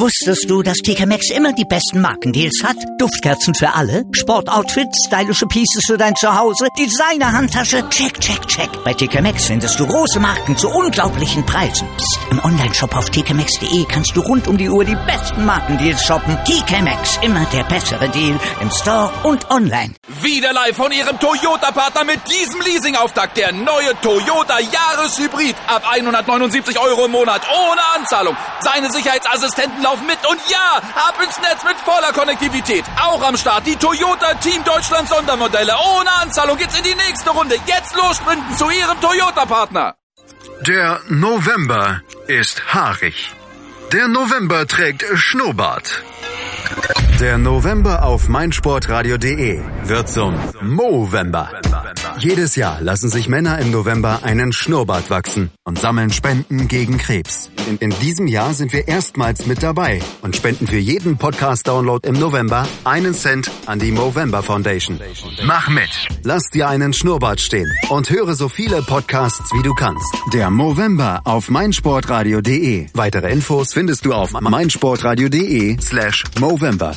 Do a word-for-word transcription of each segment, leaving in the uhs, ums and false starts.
Wusstest du, dass T K Maxx immer die besten Markendeals hat? Duftkerzen für alle, Sportoutfits, stylische Pieces für dein Zuhause, Designer-Handtasche, check, check, check. Bei T K Maxx findest du große Marken zu unglaublichen Preisen. Psst. Im Onlineshop auf t k maxx punkt d e kannst du rund um die Uhr die besten Markendeals shoppen. T K Maxx, immer der bessere Deal im Store und online. Wieder live von Ihrem Toyota-Partner mit diesem Leasing-Auftakt. Der neue Toyota Jahreshybrid. Ab hundertneunundsiebzig Euro im Monat ohne Anzahlung. Seine Sicherheitsassistenten laufen mit und ja, ab ins Netz mit voller Konnektivität. Auch am Start die Toyota Team Deutschland Sondermodelle. Ohne Anzahlung geht's in die nächste Runde. Jetzt los sprinten zu Ihrem Toyota-Partner. Der November ist haarig. Der November trägt Schnurrbart. Der November auf meinsportradio punkt de wird zum Movember. Jedes Jahr lassen sich Männer im November einen Schnurrbart wachsen und sammeln Spenden gegen Krebs. In, in diesem Jahr sind wir erstmals mit dabei und spenden für jeden Podcast-Download im November einen Cent an die Movember Foundation. Mach mit! Lass dir einen Schnurrbart stehen und höre so viele Podcasts, wie du kannst. Der Movember auf meinsportradio punkt de. Weitere Infos findest du auf meinsportradio punkt de slash Movember.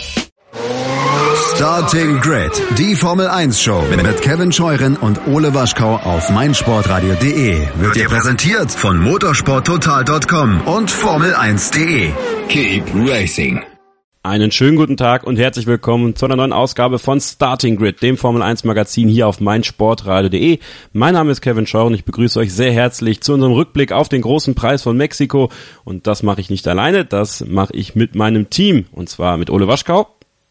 Starting Grid, die Formel eins Show mit Kevin Scheuren und Ole Waschkau auf meinsportradio punkt de wird dir präsentiert von motorsport total punkt com und formel eins punkt de. Keep racing. Einen schönen guten Tag und herzlich willkommen zu einer neuen Ausgabe von Starting Grid, dem Formel eins Magazin hier auf meinsportradio punkt de. Mein Name ist Kevin Scheuren, ich begrüße euch sehr herzlich zu unserem Rückblick auf den großen Preis von Mexiko. Und das mache ich nicht alleine, das mache ich mit meinem Team, und zwar mit Ole Waschkau.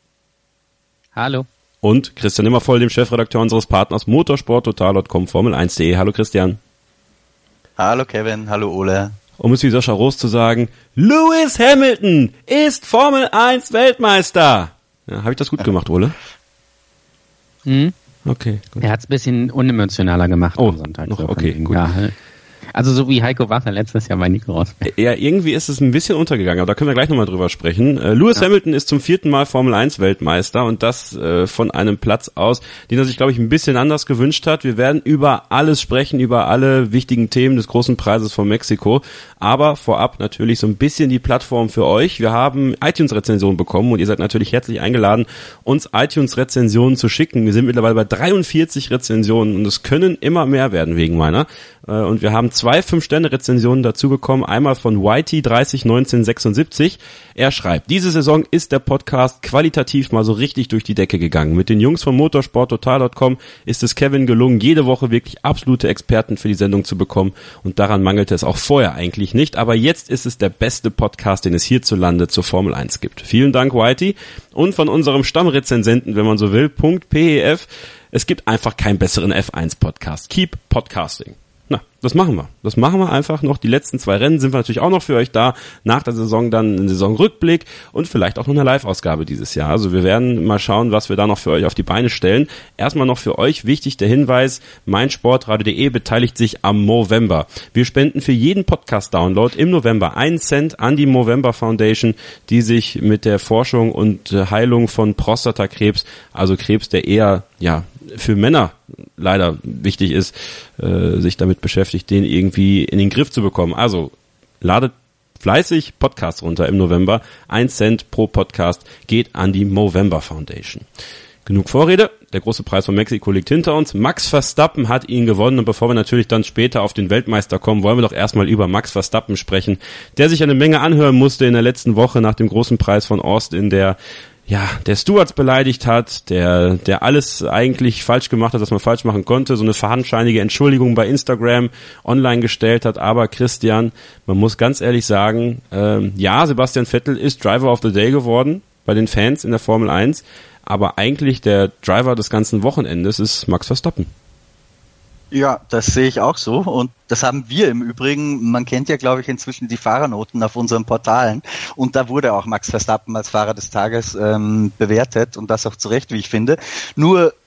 Hallo. Und Christian Immervoll, dem Chefredakteur unseres Partners motorsport total punkt com, formel eins punkt de. Hallo Christian. Hallo Kevin, hallo Ole. Um es wie Sascha Roos zu sagen, Lewis Hamilton ist Formel eins Weltmeister. Ja, habe ich das gut gemacht, Ole? Mhm. Okay, gut. Er hat es ein bisschen unemotionaler gemacht oh, am Sonntag. Noch, so okay, gut. Ja, also so wie Heiko Wasser letztes Jahr bei Nico Rosberg. Ja, irgendwie ist es ein bisschen untergegangen, aber da können wir gleich nochmal drüber sprechen. Äh, Lewis ja. Hamilton ist zum vierten Mal Formel eins Weltmeister und das äh, von einem Platz aus, den er sich, glaube ich, ein bisschen anders gewünscht hat. Wir werden über alles sprechen, über alle wichtigen Themen des großen Preises von Mexiko, aber vorab natürlich so ein bisschen die Plattform für euch. Wir haben iTunes-Rezensionen bekommen und ihr seid natürlich herzlich eingeladen, uns iTunes-Rezensionen zu schicken. Wir sind mittlerweile bei dreiundvierzig Rezensionen und es können immer mehr werden wegen meiner. Und wir haben zwei fünf Sterne Rezensionen dazu bekommen. Einmal von Whitey dreißig neunzehn sechsundsiebzig. Er schreibt, diese Saison ist der Podcast qualitativ mal so richtig durch die Decke gegangen. Mit den Jungs von motorsport total punkt com ist es Kevin gelungen, jede Woche wirklich absolute Experten für die Sendung zu bekommen. Und daran mangelte es auch vorher eigentlich nicht. Aber jetzt ist es der beste Podcast, den es hierzulande zur Formel eins gibt. Vielen Dank, Whitey. Und von unserem Stammrezensenten, wenn man so will, .pef. Es gibt einfach keinen besseren F eins Podcast. Keep Podcasting. Na, das machen wir. Das machen wir einfach noch. Die letzten zwei Rennen sind wir natürlich auch noch für euch da. Nach der Saison dann ein Saisonrückblick und vielleicht auch noch eine Live-Ausgabe dieses Jahr. Also wir werden mal schauen, was wir da noch für euch auf die Beine stellen. Erstmal noch für euch wichtig der Hinweis, meinsportradio punkt de beteiligt sich am Movember. Wir spenden für jeden Podcast-Download im November einen Cent an die Movember Foundation, die sich mit der Forschung und Heilung von Prostatakrebs, also Krebs, der eher, ja, für Männer leider wichtig ist, äh, sich damit beschäftigt, den irgendwie in den Griff zu bekommen. Also ladet fleißig Podcasts runter im November. Ein Cent pro Podcast geht an die Movember Foundation. Genug Vorrede. Der große Preis von Mexiko liegt hinter uns. Max Verstappen hat ihn gewonnen und bevor wir natürlich dann später auf den Weltmeister kommen, wollen wir doch erstmal über Max Verstappen sprechen, der sich eine Menge anhören musste in der letzten Woche nach dem großen Preis von Austin, der ja, der Stewards beleidigt hat, der der alles eigentlich falsch gemacht hat, was man falsch machen konnte, so eine fadenscheinige Entschuldigung bei Instagram online gestellt hat. Aber Christian, man muss ganz ehrlich sagen, ähm, ja, Sebastian Vettel ist Driver of the Day geworden bei den Fans in der Formel eins, aber eigentlich der Driver des ganzen Wochenendes ist Max Verstappen. Ja, das sehe ich auch so und das haben wir im Übrigen, man kennt ja glaube ich inzwischen die Fahrernoten auf unseren Portalen und da wurde auch Max Verstappen als Fahrer des Tages ähm, bewertet und das auch zu Recht, wie ich finde. Nur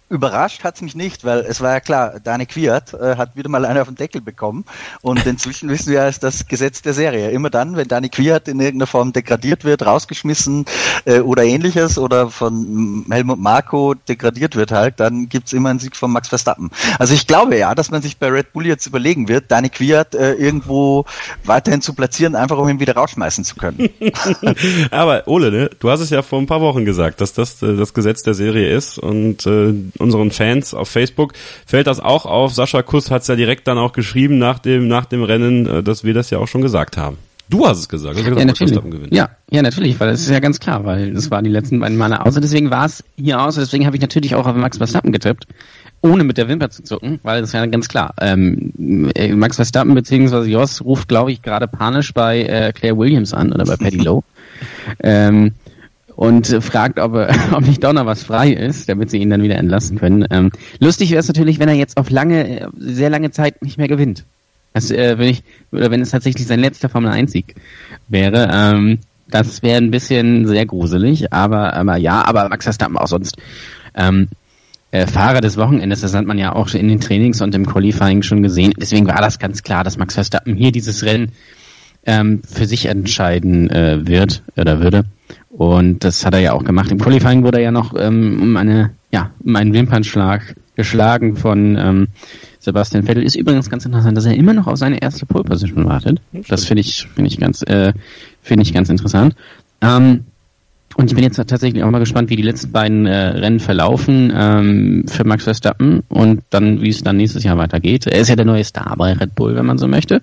Überrascht hat's mich nicht, weil es war ja klar, Dani Kwiat äh, hat wieder mal eine auf den Deckel bekommen und inzwischen wissen wir, ist das Gesetz der Serie. Immer dann, wenn Dani Kwiat in irgendeiner Form degradiert wird, rausgeschmissen äh, oder ähnliches oder von Helmut Marko degradiert wird halt, dann gibt's immer einen Sieg von Max Verstappen. Also ich glaube ja, dass man sich bei Red Bull jetzt überlegen wird, Dani Kwiat äh, irgendwo weiterhin zu platzieren, einfach um ihn wieder rausschmeißen zu können. Aber Ole, ne, du hast es ja vor ein paar Wochen gesagt, dass das äh, das Gesetz der Serie ist und äh, unseren Fans auf Facebook fällt das auch auf. Sascha Kuss hat es ja direkt dann auch geschrieben nach dem nach dem Rennen, dass wir das ja auch schon gesagt haben. Du hast es gesagt. gesagt ja, natürlich. Ja, ja, natürlich, weil das ist ja ganz klar, weil das war die letzten beiden Male aus. Und deswegen war es hier aus. Deswegen habe ich natürlich auch auf Max Verstappen getippt, ohne mit der Wimper zu zucken, weil das ist ja ganz klar. Ähm, Max Verstappen bzw. Jos ruft, glaube ich, gerade panisch bei äh, Claire Williams an oder bei Paddy Lowe. ähm, und fragt, ob, ob nicht doch noch was frei ist, damit sie ihn dann wieder entlassen können. Ähm, lustig wäre es natürlich, wenn er jetzt auf lange, sehr lange Zeit nicht mehr gewinnt. Also, äh, wenn ich, oder wenn es tatsächlich sein letzter Formel eins Sieg wäre. Ähm, das wäre ein bisschen sehr gruselig, aber, aber ja, aber Max Verstappen auch sonst ähm, äh, Fahrer des Wochenendes, das hat man ja auch in den Trainings und im Qualifying schon gesehen. Deswegen war das ganz klar, dass Max Verstappen hier dieses Rennen ähm, für sich entscheiden äh, wird oder würde. Und das hat er ja auch gemacht. Im Qualifying wurde er ja noch ähm, um eine, ja, um einen Wimpernschlag geschlagen von ähm, Sebastian Vettel. Ist übrigens ganz interessant, dass er immer noch auf seine erste Pole Position wartet. Das finde ich, finde ich ganz, äh, finde ich ganz interessant. Ähm, Und ich bin jetzt tatsächlich auch mal gespannt, wie die letzten beiden äh, Rennen verlaufen ähm, für Max Verstappen und dann, wie es dann nächstes Jahr weitergeht. Er ist ja der neue Star bei Red Bull, wenn man so möchte.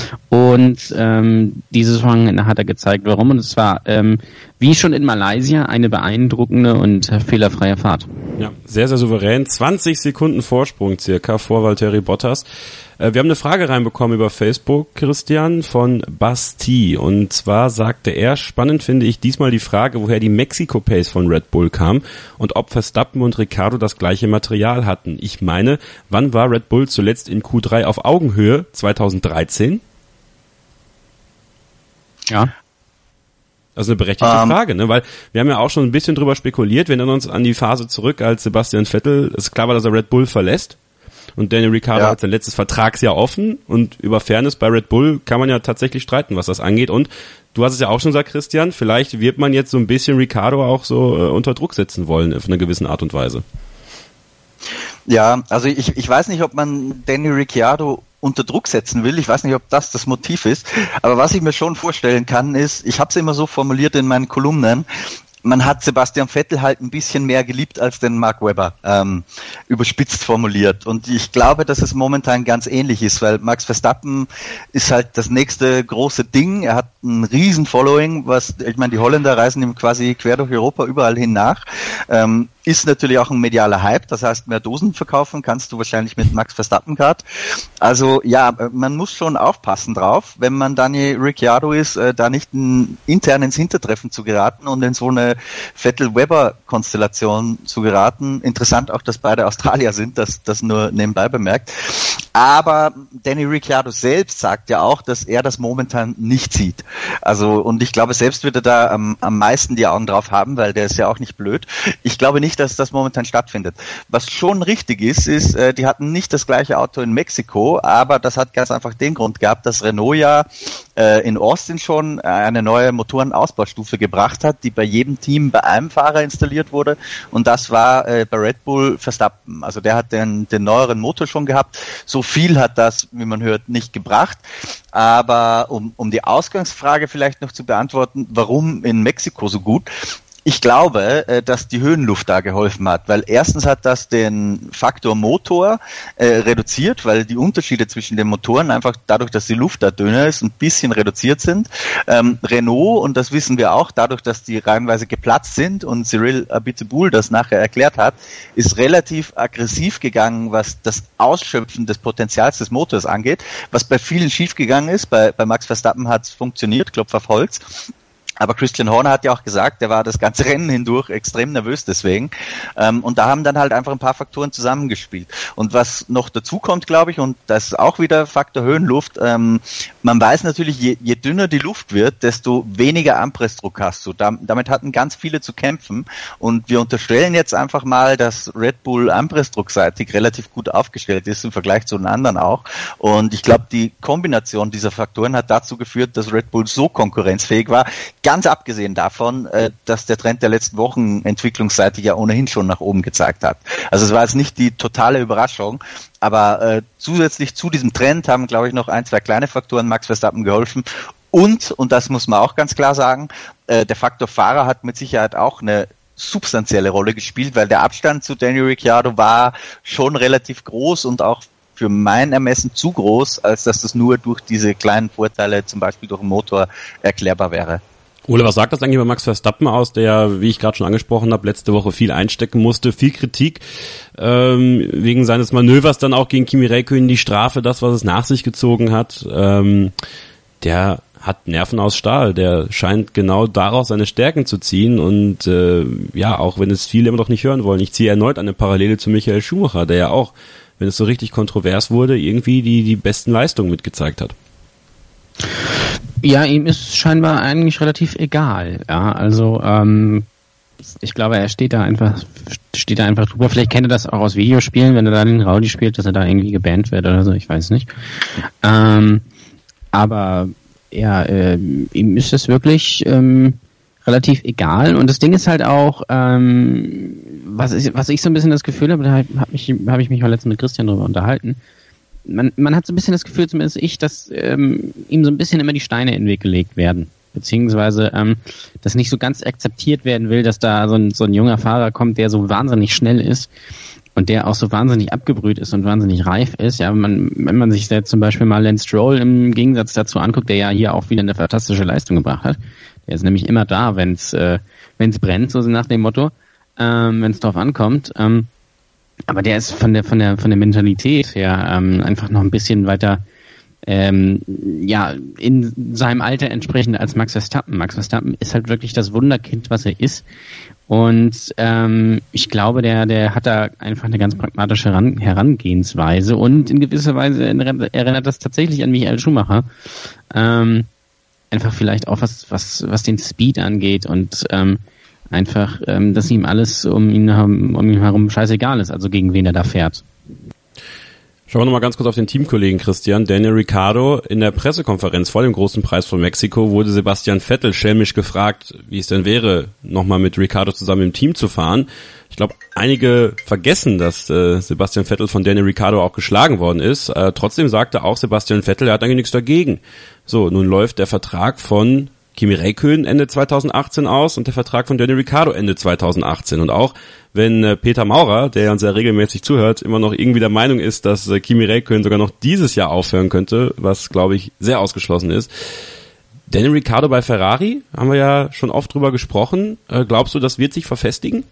Und ähm, dieses Wochenende hat er gezeigt, warum. Und es war, ähm, wie schon in Malaysia, eine beeindruckende und äh, fehlerfreie Fahrt. Ja, sehr, sehr souverän. zwanzig Sekunden Vorsprung circa vor Valtteri Bottas. Wir haben eine Frage reinbekommen über Facebook, Christian, von Basti. Und zwar sagte er, spannend finde ich diesmal die Frage, woher die Mexiko-Pace von Red Bull kam und ob Verstappen und Ricciardo das gleiche Material hatten. Ich meine, wann war Red Bull zuletzt in Q drei auf Augenhöhe? zweitausenddreizehn? Ja. Das ist eine berechtigte um, Frage, ne? Weil wir haben ja auch schon ein bisschen drüber spekuliert. Wir erinnern uns an die Phase zurück, als Sebastian Vettel, es ist klar war, dass er Red Bull verlässt. Und Daniel Ricciardo ja. hat sein letztes Vertragsjahr offen und über Fairness bei Red Bull kann man ja tatsächlich streiten, was das angeht. Und du hast es ja auch schon gesagt, Christian, vielleicht wird man jetzt so ein bisschen Ricciardo auch so äh, unter Druck setzen wollen auf eine gewisse Art und Weise. Ja, also ich, ich weiß nicht, ob man Daniel Ricciardo unter Druck setzen will. Ich weiß nicht, ob das das Motiv ist. Aber was ich mir schon vorstellen kann, ist, ich habe es immer so formuliert in meinen Kolumnen, man hat Sebastian Vettel halt ein bisschen mehr geliebt als den Mark Webber, ähm, überspitzt formuliert. Und ich glaube, dass es momentan ganz ähnlich ist, weil Max Verstappen ist halt das nächste große Ding. Er hat ein riesen Following, was, ich meine, die Holländer reisen ihm quasi quer durch Europa überall hin nach. Ähm, ist natürlich auch ein medialer Hype, das heißt, mehr Dosen verkaufen kannst du wahrscheinlich mit Max Verstappen gerade. Also ja, man muss schon aufpassen drauf, wenn man Daniel Ricciardo ist, äh, da nicht ein, intern ins Hintertreffen zu geraten und in so eine Vettel-Webber-Konstellation zu geraten. Interessant auch, dass beide Australier sind, das, das nur nebenbei bemerkt. Aber Daniel Ricciardo selbst sagt ja auch, dass er das momentan nicht sieht. Also, und ich glaube, selbst wird er da am, am meisten die Augen drauf haben, weil der ist ja auch nicht blöd. Ich glaube nicht, dass das momentan stattfindet. Was schon richtig ist, ist, äh, die hatten nicht das gleiche Auto in Mexiko, aber das hat ganz einfach den Grund gehabt, dass Renault ja äh, in Austin schon eine neue Motorenausbaustufe gebracht hat, die bei jedem Team bei einem Fahrer installiert wurde, und das war äh, bei Red Bull Verstappen. Also der hat den, den neueren Motor schon gehabt. So viel hat das, wie man hört, nicht gebracht. Aber um, um die Ausgangsfrage vielleicht noch zu beantworten, warum in Mexiko so gut? Ich glaube, dass die Höhenluft da geholfen hat, weil erstens hat das den Faktor Motor äh, reduziert, weil die Unterschiede zwischen den Motoren einfach dadurch, dass die Luft da dünner ist, ein bisschen reduziert sind. Ähm, Renault, und das wissen wir auch, dadurch, dass die reihenweise geplatzt sind und Cyril Abiteboul das nachher erklärt hat, ist relativ aggressiv gegangen, was das Ausschöpfen des Potenzials des Motors angeht, was bei vielen schiefgegangen ist. Bei, bei Max Verstappen hat es funktioniert, Klopf auf Holz. Aber Christian Horner hat ja auch gesagt, der war das ganze Rennen hindurch extrem nervös deswegen. Ähm, und da haben dann halt einfach ein paar Faktoren zusammengespielt. Und was noch dazu kommt, glaube ich, und das ist auch wieder Faktor Höhenluft, ähm, man weiß natürlich, je, je dünner die Luft wird, desto weniger Anpressdruck hast du. Da, damit hatten ganz viele zu kämpfen. Und wir unterstellen jetzt einfach mal, dass Red Bull anpressdruckseitig relativ gut aufgestellt ist im Vergleich zu den anderen auch. Und ich glaube, die Kombination dieser Faktoren hat dazu geführt, dass Red Bull so konkurrenzfähig war. Ganz abgesehen davon, äh, dass der Trend der letzten Wochen entwicklungsseitig ja ohnehin schon nach oben gezeigt hat. Also es war jetzt nicht die totale Überraschung, aber äh, zusätzlich zu diesem Trend haben, glaube ich, noch ein, zwei kleine Faktoren Max Verstappen geholfen. Und, und das muss man auch ganz klar sagen, äh, der Faktor Fahrer hat mit Sicherheit auch eine substanzielle Rolle gespielt, weil der Abstand zu Daniel Ricciardo war schon relativ groß und auch für mein Ermessen zu groß, als dass das nur durch diese kleinen Vorteile, zum Beispiel durch den Motor, erklärbar wäre. Ole, was sagt das eigentlich über Max Verstappen aus, der, wie ich gerade schon angesprochen habe, letzte Woche viel einstecken musste, viel Kritik ähm, wegen seines Manövers dann auch gegen Kimi Räikkönen, die Strafe, das, was es nach sich gezogen hat, ähm, der hat Nerven aus Stahl, der scheint genau daraus seine Stärken zu ziehen und äh, ja, auch wenn es viele immer noch nicht hören wollen, ich ziehe erneut eine Parallele zu Michael Schumacher, der ja auch, wenn es so richtig kontrovers wurde, irgendwie die, die besten Leistungen mitgezeigt hat. Ja, ihm ist scheinbar eigentlich relativ egal. Ja, also ähm, ich glaube, er steht da einfach, steht da einfach drüber. Vielleicht kennt er das auch aus Videospielen, wenn er da den Rowdy spielt, dass er da irgendwie gebannt wird oder so. Ich weiß nicht. Ähm, aber ja, äh, ihm ist das wirklich ähm, relativ egal. Und das Ding ist halt auch, ähm, was ich, was ich so ein bisschen das Gefühl habe, da habe ich, hab ich mich mal letztens mit Christian drüber unterhalten. Man, man hat so ein bisschen das Gefühl, zumindest ich, dass ähm, ihm so ein bisschen immer die Steine in den Weg gelegt werden. Beziehungsweise, ähm, dass nicht so ganz akzeptiert werden will, dass da so ein, so ein junger Fahrer kommt, der so wahnsinnig schnell ist und der auch so wahnsinnig abgebrüht ist und wahnsinnig reif ist. Ja, man, wenn man sich jetzt zum Beispiel mal Lance Stroll im Gegensatz dazu anguckt, der ja hier auch wieder eine fantastische Leistung gebracht hat. Der ist nämlich immer da, wenn es äh, wenn's brennt, so nach dem Motto, ähm, wenn es drauf ankommt. Ähm, aber der ist von der von der von der Mentalität her ähm, einfach noch ein bisschen weiter ähm, ja in seinem Alter entsprechend als Max Verstappen. Max Verstappen ist halt wirklich das Wunderkind, was er ist. Und ähm, ich glaube, der der hat da einfach eine ganz pragmatische Heran- Herangehensweise und in gewisser Weise erinnert das tatsächlich an Michael Schumacher. Ähm, einfach vielleicht auch was was was den Speed angeht und ähm, einfach, ähm, dass ihm alles um ihn, um ihn herum scheißegal ist, also gegen wen er da fährt. Schauen wir nochmal ganz kurz auf den Teamkollegen Christian. Daniel Ricciardo in der Pressekonferenz vor dem großen Preis von Mexiko wurde Sebastian Vettel schelmisch gefragt, wie es denn wäre, nochmal mit Ricciardo zusammen im Team zu fahren. Ich glaube, einige vergessen, dass äh, Sebastian Vettel von Daniel Ricciardo auch geschlagen worden ist. Äh, trotzdem sagte auch Sebastian Vettel, er hat eigentlich nichts dagegen. So, nun läuft der Vertrag von Kimi Räikkönen Ende zweitausendachtzehn aus und der Vertrag von Daniel Ricciardo Ende zweitausendachtzehn. Und auch wenn äh, Peter Maurer, der uns ja regelmäßig zuhört, immer noch irgendwie der Meinung ist, dass äh, Kimi Räikkönen sogar noch dieses Jahr aufhören könnte, was, glaube ich, sehr ausgeschlossen ist. Daniel Ricciardo bei Ferrari, haben wir ja schon oft drüber gesprochen. Äh, glaubst du, das wird sich verfestigen?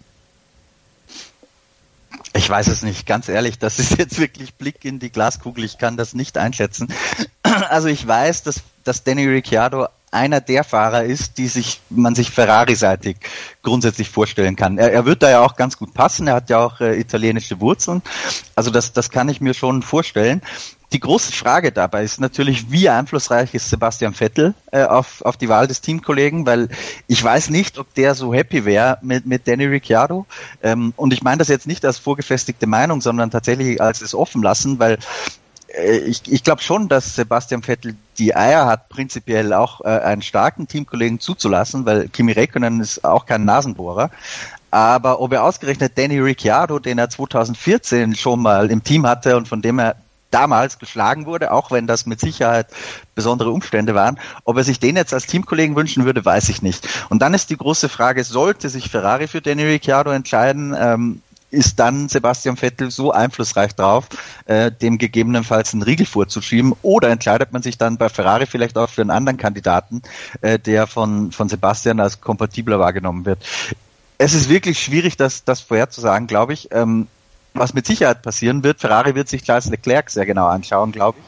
Ich weiß es nicht, ganz ehrlich, das ist jetzt wirklich Blick in die Glaskugel, ich kann das nicht einschätzen. Also ich weiß, dass, dass Daniel Ricciardo einer der Fahrer ist, die sich man sich Ferrari-seitig grundsätzlich vorstellen kann. Er, er wird da ja auch ganz gut passen, er hat ja auch äh, italienische Wurzeln, also das, das kann ich mir schon vorstellen. Die große Frage dabei ist natürlich, wie einflussreich ist Sebastian Vettel äh, auf, auf die Wahl des Teamkollegen, weil ich weiß nicht, ob der so happy wäre mit, mit Daniel Ricciardo. Ähm, und ich meine das jetzt nicht als vorgefestigte Meinung, sondern tatsächlich als es offen lassen, weil äh, ich, ich glaube schon, dass Sebastian Vettel die Eier hat, prinzipiell auch äh, einen starken Teamkollegen zuzulassen, weil Kimi Räikkönen ist auch kein Nasenbohrer. Aber ob er ausgerechnet Daniel Ricciardo, den er zweitausendvierzehn schon mal im Team hatte und von dem er damals geschlagen wurde, auch wenn das mit Sicherheit besondere Umstände waren. Ob er sich den jetzt als Teamkollegen wünschen würde, weiß ich nicht. Und dann ist die große Frage, sollte sich Ferrari für Daniel Ricciardo entscheiden, ähm, ist dann Sebastian Vettel so einflussreich drauf, äh, dem gegebenenfalls einen Riegel vorzuschieben, oder entscheidet man sich dann bei Ferrari vielleicht auch für einen anderen Kandidaten, äh, der von, von Sebastian als kompatibler wahrgenommen wird. Es ist wirklich schwierig, das, das vorherzusagen, glaube ich. Ähm, Was mit Sicherheit passieren wird, Ferrari wird sich Charles Leclerc sehr genau anschauen, glaube ich.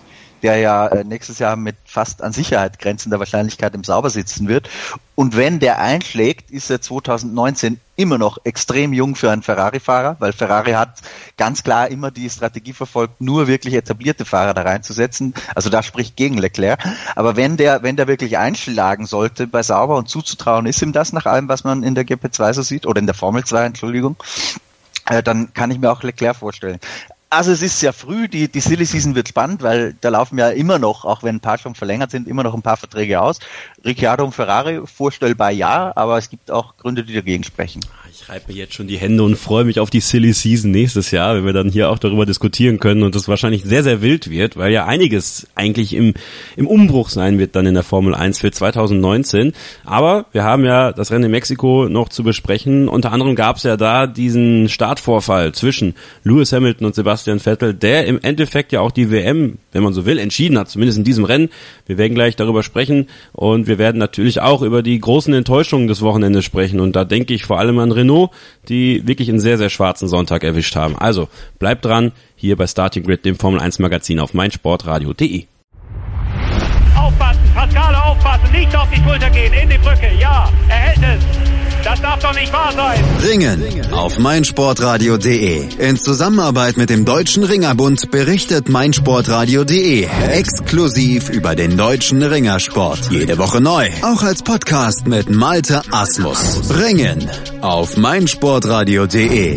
der ja äh, nächstes Jahr mit fast an Sicherheit grenzender Wahrscheinlichkeit im Sauber sitzen wird. Und wenn der einschlägt, ist er zwanzig neunzehn immer noch extrem jung für einen Ferrari-Fahrer, weil Ferrari hat ganz klar immer die Strategie verfolgt, nur wirklich etablierte Fahrer da reinzusetzen. Also da spricht gegen Leclerc. Aber wenn der, wenn der wirklich einschlagen sollte bei Sauber und zuzutrauen ist ihm das nach allem, was man in der G P zwei so sieht, oder in der Formel zwei, Entschuldigung, äh, dann kann ich mir auch Leclerc vorstellen. Also es ist sehr früh, die, die Silly Season wird spannend, weil da laufen ja immer noch, auch wenn ein paar schon verlängert sind, immer noch ein paar Verträge aus. Ricciardo und Ferrari vorstellbar ja, aber es gibt auch Gründe, die dagegen sprechen. Ich reibe mir jetzt schon die Hände und freue mich auf die Silly Season nächstes Jahr, wenn wir dann hier auch darüber diskutieren können und das wahrscheinlich sehr, sehr wild wird, weil ja einiges eigentlich im, im Umbruch sein wird dann in der Formel eins für zwanzig neunzehn. Aber wir haben ja das Rennen in Mexiko noch zu besprechen. Unter anderem gab es ja da diesen Startvorfall zwischen Lewis Hamilton und Sebastian Vettel, der im Endeffekt ja auch die W M, wenn man so will, entschieden hat, zumindest in diesem Rennen. Wir werden gleich darüber sprechen und wir werden natürlich auch über die großen Enttäuschungen des Wochenendes sprechen und da denke ich vor allem an Renault, die wirklich einen sehr, sehr schwarzen Sonntag erwischt haben. Also bleibt dran, hier bei Starting Grid, dem Formel eins Magazin auf meinsportradio punkt de. Aufpassen, Pascale aufpassen, nicht auf die Schulter gehen, in die Brücke, ja, er hält es. Das darf doch nicht wahr sein. Ringen auf meinsportradio punkt de. In Zusammenarbeit mit dem Deutschen Ringerbund berichtet meinsportradio punkt de exklusiv über den deutschen Ringersport. Jede Woche neu. Auch als Podcast mit Malte Asmus. Ringen auf meinsportradio punkt de.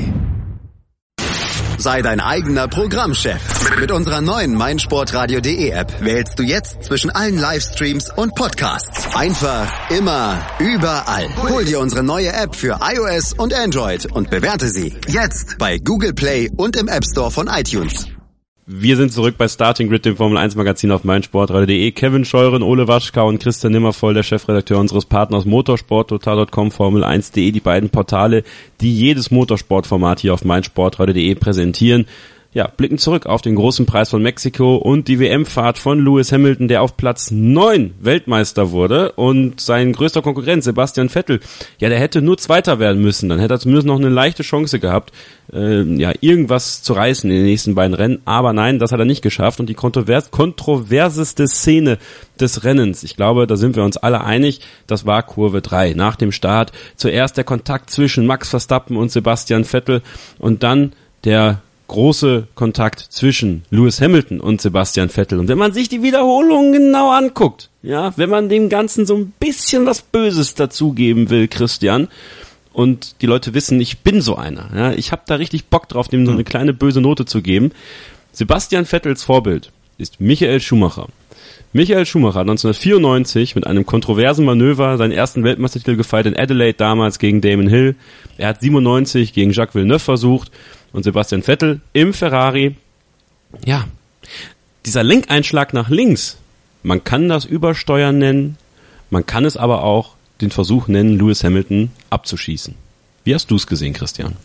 Sei dein eigener Programmchef. Mit unserer neuen meinsportradio punkt de App wählst du jetzt zwischen allen Livestreams und Podcasts. Einfach, immer, überall. Hol dir unsere neue App für iOS und Android und bewerte sie jetzt bei Google Play und im App Store von iTunes. Wir sind zurück bei Starting Grid, dem Formel eins Magazin auf meinsportradio punkt de. Kevin Scheuren, Ole Waschka und Christian Nimmervoll, der Chefredakteur unseres Partners motorsporttotal punkt com, Formel eins punkt de, die beiden Portale, die jedes Motorsportformat hier auf meinsportradio punkt de präsentieren. Ja, blicken zurück auf den großen Preis von Mexiko und die W M-Fahrt von Lewis Hamilton, der auf Platz neun Weltmeister wurde, und sein größter Konkurrent Sebastian Vettel, ja, der hätte nur Zweiter werden müssen, dann hätte er zumindest noch eine leichte Chance gehabt, äh, ja, irgendwas zu reißen in den nächsten beiden Rennen, aber nein, das hat er nicht geschafft und die kontrovers- kontroverseste Szene des Rennens, ich glaube, da sind wir uns alle einig, das war Kurve drei, nach dem Start, zuerst der Kontakt zwischen Max Verstappen und Sebastian Vettel und dann der große Kontakt zwischen Lewis Hamilton und Sebastian Vettel. Und wenn man sich die Wiederholungen genau anguckt, ja, wenn man dem Ganzen so ein bisschen was Böses dazugeben will, Christian, und die Leute wissen, ich bin so einer, ja, ich habe da richtig Bock drauf, dem so eine kleine böse Note zu geben. Sebastian Vettels Vorbild ist Michael Schumacher. Michael Schumacher hat neunzehnhundertvierundneunzig mit einem kontroversen Manöver seinen ersten Weltmeistertitel gefeiert in Adelaide, damals gegen Damon Hill. Er hat siebenundneunzig gegen Jacques Villeneuve versucht. Und Sebastian Vettel im Ferrari, ja, dieser Lenkeinschlag nach links, man kann das Übersteuern nennen, man kann es aber auch den Versuch nennen, Lewis Hamilton abzuschießen. Wie hast du es gesehen, Christian?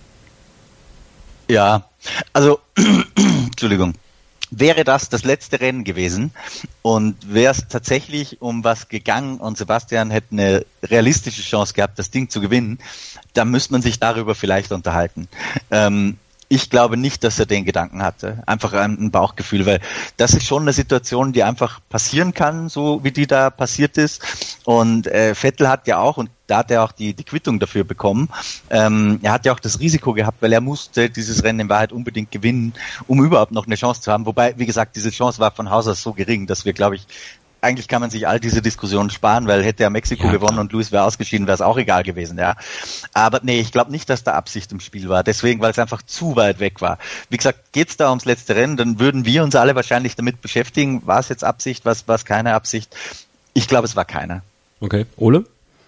Ja, also, Entschuldigung, wäre das das letzte Rennen gewesen und wäre es tatsächlich um was gegangen und Sebastian hätte eine realistische Chance gehabt, das Ding zu gewinnen, dann müsste man sich darüber vielleicht unterhalten. Ähm, Ich glaube nicht, dass er den Gedanken hatte. Einfach ein Bauchgefühl, weil das ist schon eine Situation, die einfach passieren kann, so wie die da passiert ist. Und äh, Vettel hat ja auch, und da hat er auch die, die Quittung dafür bekommen, ähm, er hat ja auch das Risiko gehabt, weil er musste dieses Rennen in Wahrheit unbedingt gewinnen, um überhaupt noch eine Chance zu haben. Wobei, wie gesagt, diese Chance war von Haus aus so gering, dass wir, glaube ich, eigentlich kann man sich all diese Diskussionen sparen, weil hätte er Mexiko ja, gewonnen klar. und Lewis wäre ausgeschieden, wäre es auch egal gewesen, ja. Aber nee, ich glaube nicht, dass da Absicht im Spiel war. Deswegen, weil es einfach zu weit weg war. Wie gesagt, geht's da ums letzte Rennen, dann würden wir uns alle wahrscheinlich damit beschäftigen. War es jetzt Absicht, was war es keine Absicht? Ich glaube, es war keine. Okay, Ole?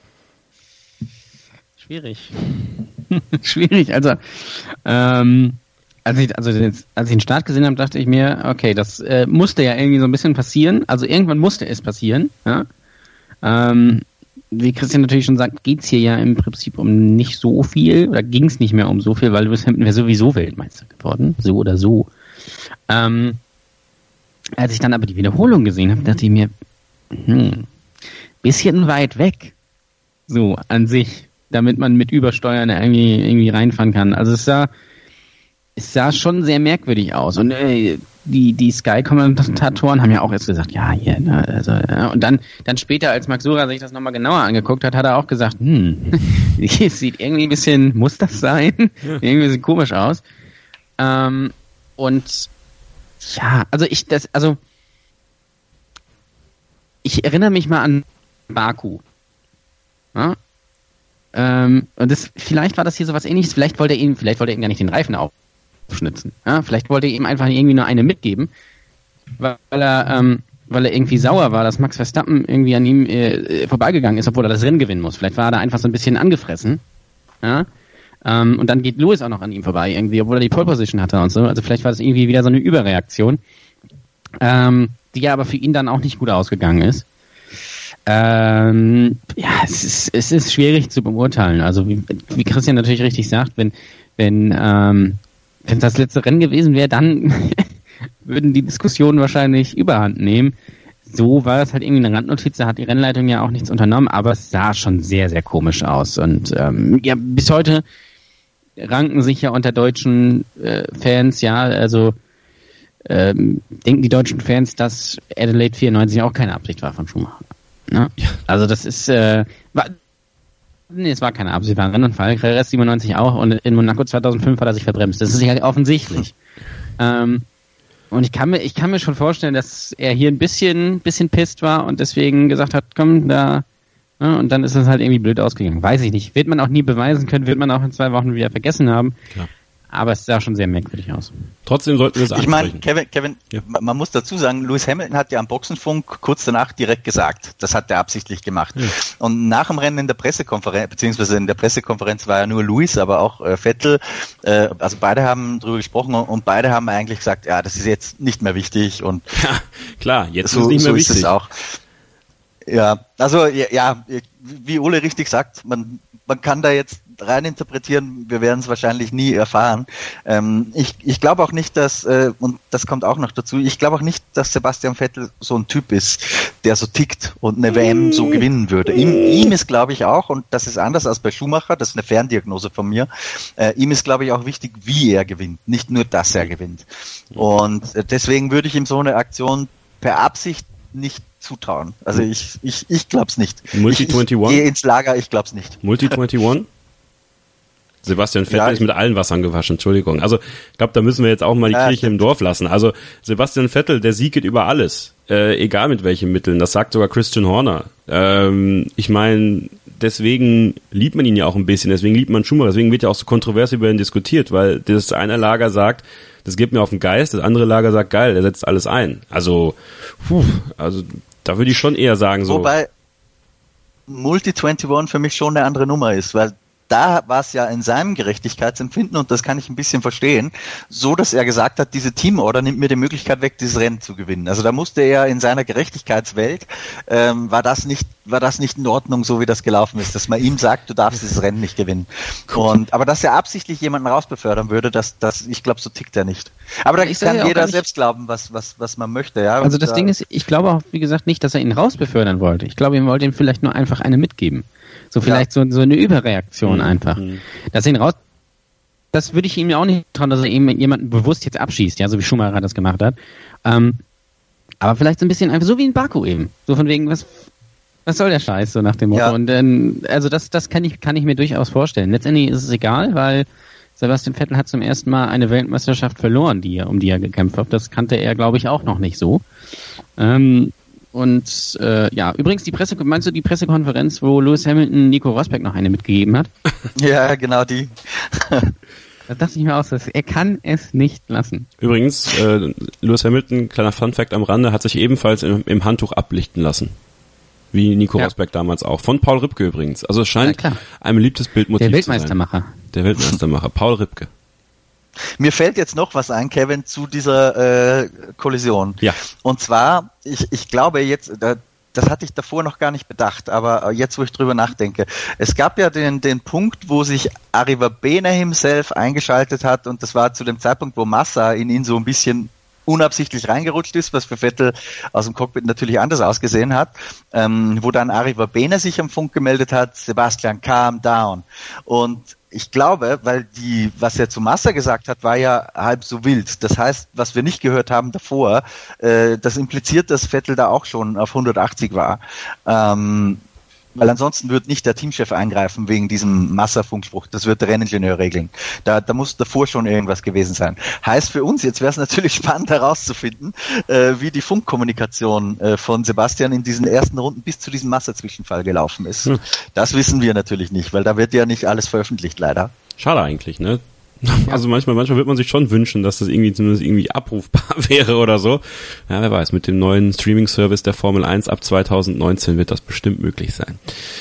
Schwierig. Schwierig, also ähm Als ich, also jetzt, als ich den Start gesehen habe, dachte ich mir, okay, das äh, musste ja irgendwie so ein bisschen passieren. Also irgendwann musste es passieren. Ja? Ähm, wie Christian natürlich schon sagt, geht's hier ja im Prinzip um nicht so viel, oder ging es nicht mehr um so viel, weil Lewis Hamilton wäre sowieso Weltmeister geworden, so oder so. Ähm, als ich dann aber die Wiederholung gesehen habe, dachte ich mir, hm, bisschen weit weg, so an sich, damit man mit Übersteuern irgendwie, irgendwie reinfahren kann. Also es sah Es sah schon sehr merkwürdig aus. Und äh, die, die Sky-Kommentatoren haben ja auch erst gesagt, ja, hier, ne, also, ja. Und dann, dann später, als Max Sura sich das nochmal genauer angeguckt hat, hat er auch gesagt, hm, es sieht irgendwie ein bisschen, muss das sein? Ja. Irgendwie ein bisschen komisch aus. Ähm, und, ja, also ich, das, also, ich erinnere mich mal an Baku. Ja? Ähm, und das, vielleicht war das hier sowas ähnliches, vielleicht wollte er ihm, vielleicht wollte er ihm gar nicht den Reifen aufschnitzen. Ja? Vielleicht wollte er ihm einfach irgendwie nur eine mitgeben, weil er, ähm, weil er irgendwie sauer war, dass Max Verstappen irgendwie an ihm äh, vorbeigegangen ist, obwohl er das Rennen gewinnen muss. Vielleicht war er da einfach so ein bisschen angefressen. Ja? Ähm, und dann geht Lewis auch noch an ihm vorbei, irgendwie, obwohl er die Pole Position hatte und so. Also vielleicht war das irgendwie wieder so eine Überreaktion, ähm, die ja aber für ihn dann auch nicht gut ausgegangen ist. Ähm, ja, es ist, es ist schwierig zu beurteilen. Also wie, wie Christian natürlich richtig sagt, wenn wenn ähm, wenn das letzte Rennen gewesen wäre, dann würden die Diskussionen wahrscheinlich Überhand nehmen. So war es halt irgendwie eine Randnotiz, da hat die Rennleitung ja auch nichts unternommen, aber es sah schon sehr, sehr komisch aus. Und ähm, ja, bis heute ranken sich ja unter deutschen äh, Fans, ja, also ähm, denken die deutschen Fans, dass Adelaide vierundneunzig auch keine Absicht war von Schumacher. Ne? Ja. Also das ist, äh, war, nee, es war keine Absicht, war ein Rennunfall, Rest siebenundneunzig auch und in Monaco zweitausendfünf hat er sich verbremst. Das ist ja offensichtlich. ähm, und ich kann mir, ich kann mir schon vorstellen, dass er hier ein bisschen, bisschen pisst war und deswegen gesagt hat, komm, da, ne? Und dann ist es halt irgendwie blöd ausgegangen. Weiß ich nicht. Wird man auch nie beweisen können, wird man auch in zwei Wochen wieder vergessen haben. Klar. Aber es sah schon sehr merkwürdig aus. Trotzdem sollten wir es ansprechen. Ich meine, Kevin, Kevin, ja. man muss dazu sagen, Lewis Hamilton hat ja am Boxenfunk kurz danach direkt gesagt, das hat er absichtlich gemacht. Ja. Und nach dem Rennen in der Pressekonferenz, beziehungsweise in der Pressekonferenz war ja nur Lewis, aber auch äh, Vettel, äh, also beide haben drüber gesprochen und beide haben eigentlich gesagt, ja, das ist jetzt nicht mehr wichtig und ja, klar, jetzt so, ist es nicht mehr so wichtig. Ist es auch. Ja, also ja, ja, wie Ole richtig sagt, man man kann da jetzt rein interpretieren, wir werden es wahrscheinlich nie erfahren. Ähm, ich ich glaube auch nicht, dass, äh, und das kommt auch noch dazu, ich glaube auch nicht, dass Sebastian Vettel so ein Typ ist, der so tickt und eine W M so gewinnen würde. Ihm, ihm ist, glaube ich, auch, und das ist anders als bei Schumacher, das ist eine Ferndiagnose von mir, äh, ihm ist, glaube ich, auch wichtig, wie er gewinnt, nicht nur, dass er gewinnt. Und äh, deswegen würde ich ihm so eine Aktion per Absicht nicht zutrauen. Also ich ich ich glaub's nicht. Multi ich, ich einundzwanzig? Gehe ins Lager, ich glaub's nicht. Multi einundzwanzig? Sebastian Vettel ja, ist mit allen Wassern gewaschen, Entschuldigung. Also ich glaube, da müssen wir jetzt auch mal die ja, Kirche im Dorf lassen. Also Sebastian Vettel, der Sieg geht über alles, äh, egal mit welchen Mitteln. Das sagt sogar Christian Horner. Ähm, ich meine, deswegen liebt man ihn ja auch ein bisschen, deswegen liebt man Schumacher, deswegen wird ja auch so kontrovers über ihn diskutiert, weil das eine Lager sagt, das geht mir auf den Geist, das andere Lager sagt, geil, er setzt alles ein. Also, puh, also da würde ich schon eher sagen so. Wobei Multi einundzwanzig für mich schon eine andere Nummer ist, weil da war es ja in seinem Gerechtigkeitsempfinden, und das kann ich ein bisschen verstehen, so, dass er gesagt hat, diese Teamorder nimmt mir die Möglichkeit weg, dieses Rennen zu gewinnen. Also da musste er in seiner Gerechtigkeitswelt, ähm, war das nicht, war das nicht in Ordnung, so wie das gelaufen ist, dass man ihm sagt, du darfst dieses Rennen nicht gewinnen. Und, aber dass er absichtlich jemanden rausbefördern würde, das, das, ich glaube, so tickt er nicht. Aber da ich kann ja jeder selbst glauben, was, was, was man möchte, ja. Also das da, Ding ist, ich glaube auch, wie gesagt, nicht, dass er ihn rausbefördern wollte. Ich glaube, er wollte ihm vielleicht nur einfach eine mitgeben. So vielleicht ja. so, so eine Überreaktion mhm. einfach. Dass er ihn raus, das würde ich ihm ja auch nicht trauen, dass er eben jemanden bewusst jetzt abschießt, ja, so wie Schumacher das gemacht hat. Ähm, aber vielleicht so ein bisschen einfach, so wie in Baku eben. So von wegen, was, was soll der Scheiß, so nach dem Motto. Ja. Und ähm, also das, das kann ich, kann ich mir durchaus vorstellen. Letztendlich ist es egal, weil Sebastian Vettel hat zum ersten Mal eine Weltmeisterschaft verloren, die er, um die er gekämpft hat. Das kannte er, glaube ich, auch noch nicht so. Ähm, Und äh, ja, übrigens die Presse, meinst du die Pressekonferenz, wo Lewis Hamilton Nico Rosberg noch eine mitgegeben hat? Ja, genau die. Da dachte ich mir auch, er kann es nicht lassen. Übrigens, äh, Lewis Hamilton, kleiner Funfact am Rande, hat sich ebenfalls im, im Handtuch ablichten lassen. Wie Nico ja. Rosberg damals auch. Von Paul Ripke übrigens. Also es scheint ja, ein beliebtes Bildmotiv zu sein. Der Weltmeistermacher. Der Weltmeistermacher, Paul Ripke. Mir fällt jetzt noch was ein, Kevin, zu dieser äh, Kollision. Ja. Und zwar, ich, ich glaube jetzt, da, das hatte ich davor noch gar nicht bedacht, aber jetzt, wo ich drüber nachdenke, es gab ja den, den Punkt, wo sich Arrivabene himself eingeschaltet hat, und das war zu dem Zeitpunkt, wo Massa in ihn so ein bisschen unabsichtlich reingerutscht ist, was für Vettel aus dem Cockpit natürlich anders ausgesehen hat, ähm, wo dann Arie Verbena sich am Funk gemeldet hat, Sebastian, calm down. Und ich glaube, weil die, was er zu Massa gesagt hat, war ja halb so wild. Das heißt, was wir nicht gehört haben davor, äh, das impliziert, dass Vettel da auch schon auf hundertachtzig war. Ähm, Weil ansonsten wird nicht der Teamchef eingreifen wegen diesem Massa-Funkspruch. Das wird der Renningenieur regeln. Da, da muss davor schon irgendwas gewesen sein. Heißt für uns, jetzt wäre es natürlich spannend herauszufinden, äh, wie die Funkkommunikation äh, von Sebastian in diesen ersten Runden bis zu diesem Massa-Zwischenfall gelaufen ist. Hm. Das wissen wir natürlich nicht, weil da wird ja nicht alles veröffentlicht, leider. Schade eigentlich, ne? Also manchmal, manchmal wird man sich schon wünschen, dass das irgendwie zumindest irgendwie abrufbar wäre oder so. Ja, wer weiß, mit dem neuen Streaming-Service der Formel eins ab zwanzig neunzehn wird das bestimmt möglich sein.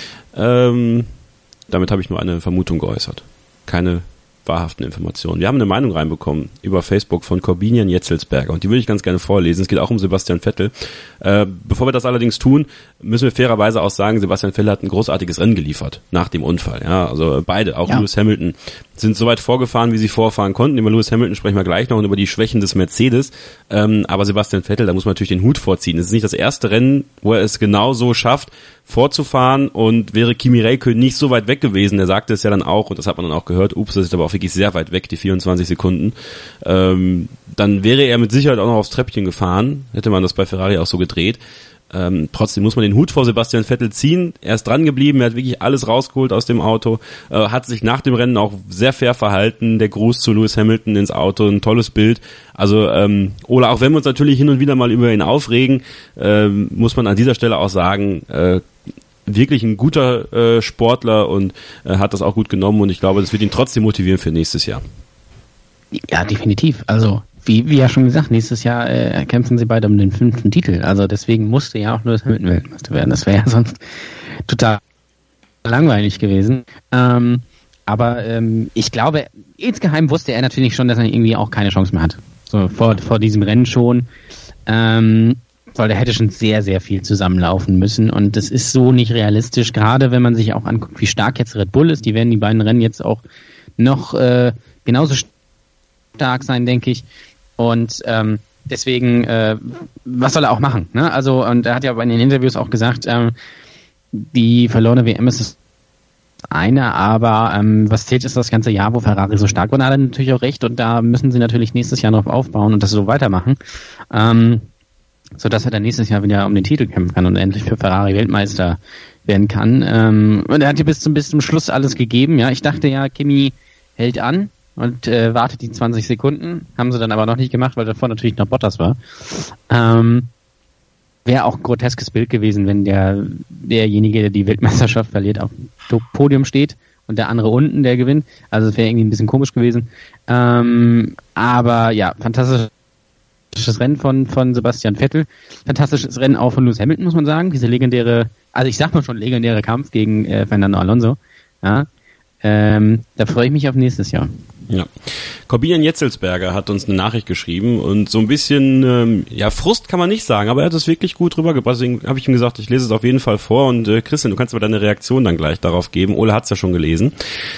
Ähm, damit habe ich nur eine Vermutung geäußert. Keine wahrhaften Informationen. Wir haben eine Meinung reinbekommen über Facebook von Corbinian Jetzelsberger und die würde ich ganz gerne vorlesen. Es geht auch um Sebastian Vettel. Äh, bevor wir das allerdings tun, müssen wir fairerweise auch sagen, Sebastian Vettel hat ein großartiges Rennen geliefert nach dem Unfall. Ja, also beide, auch ja. Lewis Hamilton, sind so weit vorgefahren, wie sie vorfahren konnten. Über Lewis Hamilton sprechen wir gleich noch und über die Schwächen des Mercedes. Ähm, aber Sebastian Vettel, da muss man natürlich den Hut vorziehen. Es ist nicht das erste Rennen, wo er es genau so schafft, vorzufahren, und wäre Kimi Räikkönen nicht so weit weg gewesen, er sagte es ja dann auch, und das hat man dann auch gehört, ups, das ist aber auch wirklich sehr weit weg, die vierundzwanzig Sekunden, ähm, dann wäre er mit Sicherheit auch noch aufs Treppchen gefahren, hätte man das bei Ferrari auch so gedreht. Ähm, trotzdem muss man den Hut vor Sebastian Vettel ziehen. Er ist dran geblieben, er hat wirklich alles rausgeholt aus dem Auto, äh, hat sich nach dem Rennen auch sehr fair verhalten. Der Gruß zu Lewis Hamilton ins Auto, ein tolles Bild. Also ähm, Ola, auch wenn wir uns natürlich hin und wieder mal über ihn aufregen, äh, muss man an dieser Stelle auch sagen, äh, wirklich ein guter äh, Sportler und äh, hat das auch gut genommen, und ich glaube, das wird ihn trotzdem motivieren für nächstes Jahr. Ja, definitiv. Also Wie, wie ja schon gesagt, nächstes Jahr äh, kämpfen sie beide um den fünften Titel. Also deswegen musste ja auch Lewis Hamilton Weltmeister werden. Das wäre ja sonst total langweilig gewesen. Ähm, aber ähm, ich glaube, insgeheim wusste er natürlich schon, dass er irgendwie auch keine Chance mehr hat. So vor, vor diesem Rennen schon. Ähm, weil der hätte schon sehr, sehr viel zusammenlaufen müssen. Und das ist so nicht realistisch, gerade wenn man sich auch anguckt, wie stark jetzt Red Bull ist. Die werden die beiden Rennen jetzt auch noch äh, genauso stark sein, denke ich. Und ähm, deswegen, äh, was soll er auch machen? Ne? Also, und er hat ja in den Interviews auch gesagt, ähm, die verlorene W M ist das eine, aber ähm, was zählt, ist das ganze Jahr, wo Ferrari so stark war. Da hat er natürlich auch recht, und da müssen sie natürlich nächstes Jahr drauf aufbauen und das so weitermachen, ähm, sodass er dann nächstes Jahr wieder um den Titel kämpfen kann und endlich für Ferrari Weltmeister werden kann. Ähm, und er hat ja bis zum, bis zum Schluss alles gegeben. Ja, ich dachte ja, Kimi hält an und äh, wartet die zwanzig Sekunden. Haben sie dann aber noch nicht gemacht, weil davor natürlich noch Bottas war. Ähm, Wäre auch ein groteskes Bild gewesen, wenn der derjenige, der die Weltmeisterschaft verliert, auf dem Podium steht und der andere unten, der gewinnt. Also es wäre irgendwie ein bisschen komisch gewesen. Ähm, aber ja, fantastisches Rennen von, von Sebastian Vettel. Fantastisches Rennen auch von Lewis Hamilton, muss man sagen. Diese legendäre, also ich sag mal schon legendäre Kampf gegen äh, Fernando Alonso. Ja. Ähm, da freue ich mich auf nächstes Jahr. Ja. Corbinian Jetzelsberger hat uns eine Nachricht geschrieben und so ein bisschen, ähm, ja, Frust kann man nicht sagen, aber er hat es wirklich gut rübergebracht. Deswegen habe ich ihm gesagt, ich lese es auf jeden Fall vor, und äh, Christian, du kannst aber deine Reaktion dann gleich darauf geben. Ole hat es ja schon gelesen.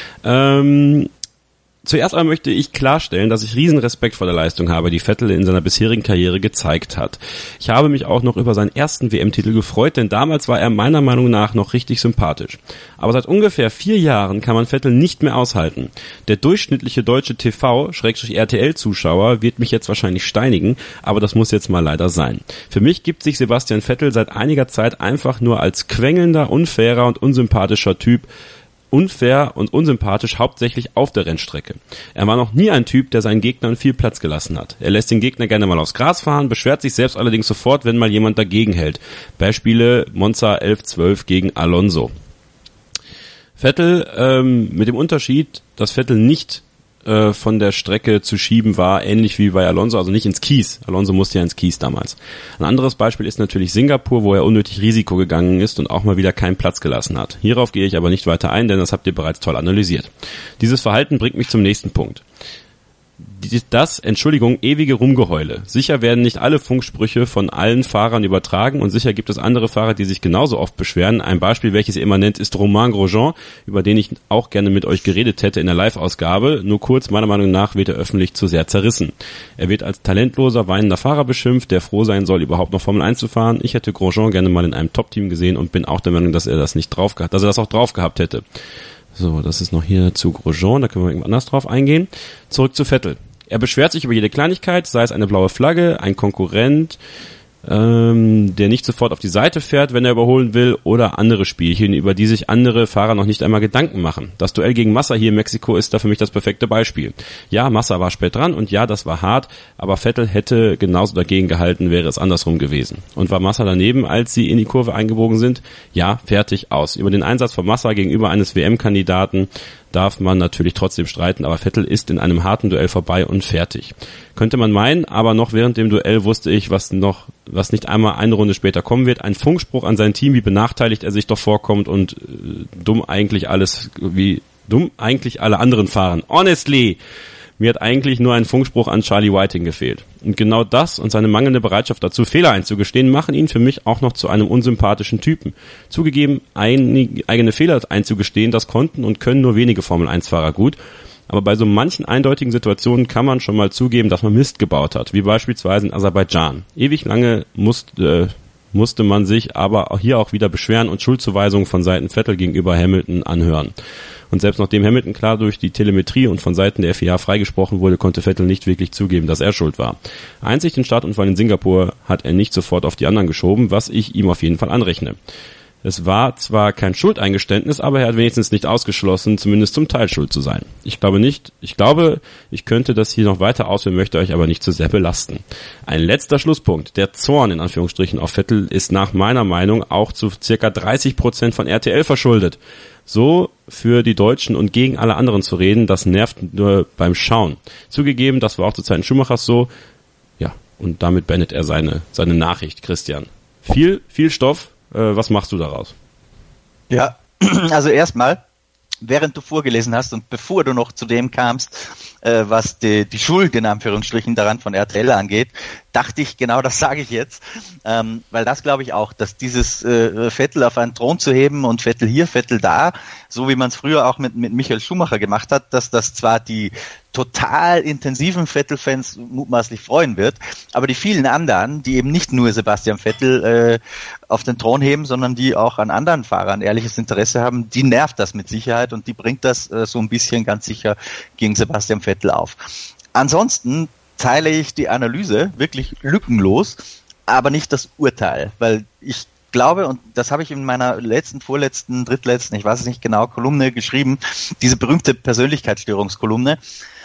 Ähm, Zuerst einmal möchte ich klarstellen, dass ich riesen Respekt vor der Leistung habe, die Vettel in seiner bisherigen Karriere gezeigt hat. Ich habe mich auch noch über seinen ersten W M-Titel gefreut, denn damals war er meiner Meinung nach noch richtig sympathisch. Aber seit ungefähr vier Jahren kann man Vettel nicht mehr aushalten. Der durchschnittliche deutsche T V-R T L-Zuschauer wird mich jetzt wahrscheinlich steinigen, aber das muss jetzt mal leider sein. Für mich gibt sich Sebastian Vettel seit einiger Zeit einfach nur als quengelnder, unfairer und unsympathischer Typ unfair und unsympathisch, hauptsächlich auf der Rennstrecke. Er war noch nie ein Typ, der seinen Gegnern viel Platz gelassen hat. Er lässt den Gegner gerne mal aufs Gras fahren, beschwert sich selbst allerdings sofort, wenn mal jemand dagegen hält. Beispiele Monza elf zwölf gegen Alonso. Vettel, ähm, mit dem Unterschied, dass Vettel nicht äh, von der Strecke zu schieben war, ähnlich wie bei Alonso, also nicht ins Kies. Alonso musste ja ins Kies damals. Ein anderes Beispiel ist natürlich Singapur, wo er unnötig Risiko gegangen ist und auch mal wieder keinen Platz gelassen hat. Hierauf gehe ich aber nicht weiter ein, denn das habt ihr bereits toll analysiert. Dieses Verhalten bringt mich zum nächsten Punkt. Das, Entschuldigung, ewige Rumgeheule. Sicher werden nicht alle Funksprüche von allen Fahrern übertragen und sicher gibt es andere Fahrer, die sich genauso oft beschweren. Ein Beispiel, welches ihr immer nennt, ist Romain Grosjean, über den ich auch gerne mit euch geredet hätte in der Live-Ausgabe. Nur kurz, meiner Meinung nach wird er öffentlich zu sehr zerrissen. Er wird als talentloser, weinender Fahrer beschimpft, der froh sein soll, überhaupt noch Formel eins zu fahren. Ich hätte Grosjean gerne mal in einem Top-Team gesehen und bin auch der Meinung, dass er das nicht drauf gehabt, dass er das auch drauf gehabt hätte. So, das ist noch hier zu Grosjean, da können wir irgendwann anders drauf eingehen. Zurück zu Vettel. Er beschwert sich über jede Kleinigkeit, sei es eine blaue Flagge, ein Konkurrent, ähm, der nicht sofort auf die Seite fährt, wenn er überholen will, oder andere Spielchen, über die sich andere Fahrer noch nicht einmal Gedanken machen. Das Duell gegen Massa hier in Mexiko ist da für mich das perfekte Beispiel. Ja, Massa war spät dran und ja, das war hart, aber Vettel hätte genauso dagegen gehalten, wäre es andersrum gewesen. Und war Massa daneben, als sie in die Kurve eingebogen sind? Ja, fertig, aus. Über den Einsatz von Massa gegenüber eines W M-Kandidaten darf man natürlich trotzdem streiten, aber Vettel ist in einem harten Duell vorbei und fertig. Könnte man meinen, aber noch während dem Duell wusste ich, was noch, was nicht einmal eine Runde später kommen wird. Ein Funkspruch an sein Team, wie benachteiligt er sich doch vorkommt und äh, dumm eigentlich alles, wie dumm eigentlich alle anderen fahren. Honestly! Mir hat eigentlich nur ein Funkspruch an Charlie Whiting gefehlt. Und genau das und seine mangelnde Bereitschaft dazu, Fehler einzugestehen, machen ihn für mich auch noch zu einem unsympathischen Typen. Zugegeben, einige, eigene Fehler einzugestehen, das konnten und können nur wenige Formel eins Fahrer gut. Aber bei so manchen eindeutigen Situationen kann man schon mal zugeben, dass man Mist gebaut hat. Wie beispielsweise in Aserbaidschan. Ewig lange musste, äh, musste man sich aber hier auch wieder beschweren und Schuldzuweisungen von Seiten Vettel gegenüber Hamilton anhören. Und selbst nachdem Hamilton klar durch die Telemetrie und von Seiten der F I A freigesprochen wurde, konnte Vettel nicht wirklich zugeben, dass er schuld war. Einzig den Startunfall in Singapur hat er nicht sofort auf die anderen geschoben, was ich ihm auf jeden Fall anrechne. Es war zwar kein Schuldeingeständnis, aber er hat wenigstens nicht ausgeschlossen, zumindest zum Teil schuld zu sein. Ich glaube nicht, ich glaube, ich könnte das hier noch weiter ausführen, möchte euch aber nicht zu sehr belasten. Ein letzter Schlusspunkt. Der Zorn in Anführungsstrichen auf Vettel ist nach meiner Meinung auch zu circa dreißig Prozent von R T L verschuldet. So für die Deutschen und gegen alle anderen zu reden, das nervt nur beim Schauen. Zugegeben, das war auch zu Zeiten Schumachers so. Ja, und damit beendet er seine, seine Nachricht, Christian. Viel, viel Stoff. Äh, was machst du daraus? Ja, also erstmal, während du vorgelesen hast und bevor du noch zu dem kamst, äh, was die, die Schuld in Anführungsstrichen daran von R T L angeht, dachte ich, genau das sage ich jetzt, ähm, weil das glaube ich auch, dass dieses äh, Vettel auf einen Thron zu heben und Vettel hier, Vettel da, so wie man es früher auch mit, mit Michael Schumacher gemacht hat, dass das zwar die total intensiven Vettel-Fans mutmaßlich freuen wird, aber die vielen anderen, die eben nicht nur Sebastian Vettel äh, auf den Thron heben, sondern die auch an anderen Fahrern ehrliches Interesse haben, die nervt das mit Sicherheit und die bringt das äh, so ein bisschen ganz sicher gegen Sebastian Vettel auf. Ansonsten teile ich die Analyse wirklich lückenlos, aber nicht das Urteil, weil ich glaube, und das habe ich in meiner letzten, vorletzten, drittletzten, ich weiß es nicht genau, Kolumne geschrieben, diese berühmte Persönlichkeitsstörungskolumne.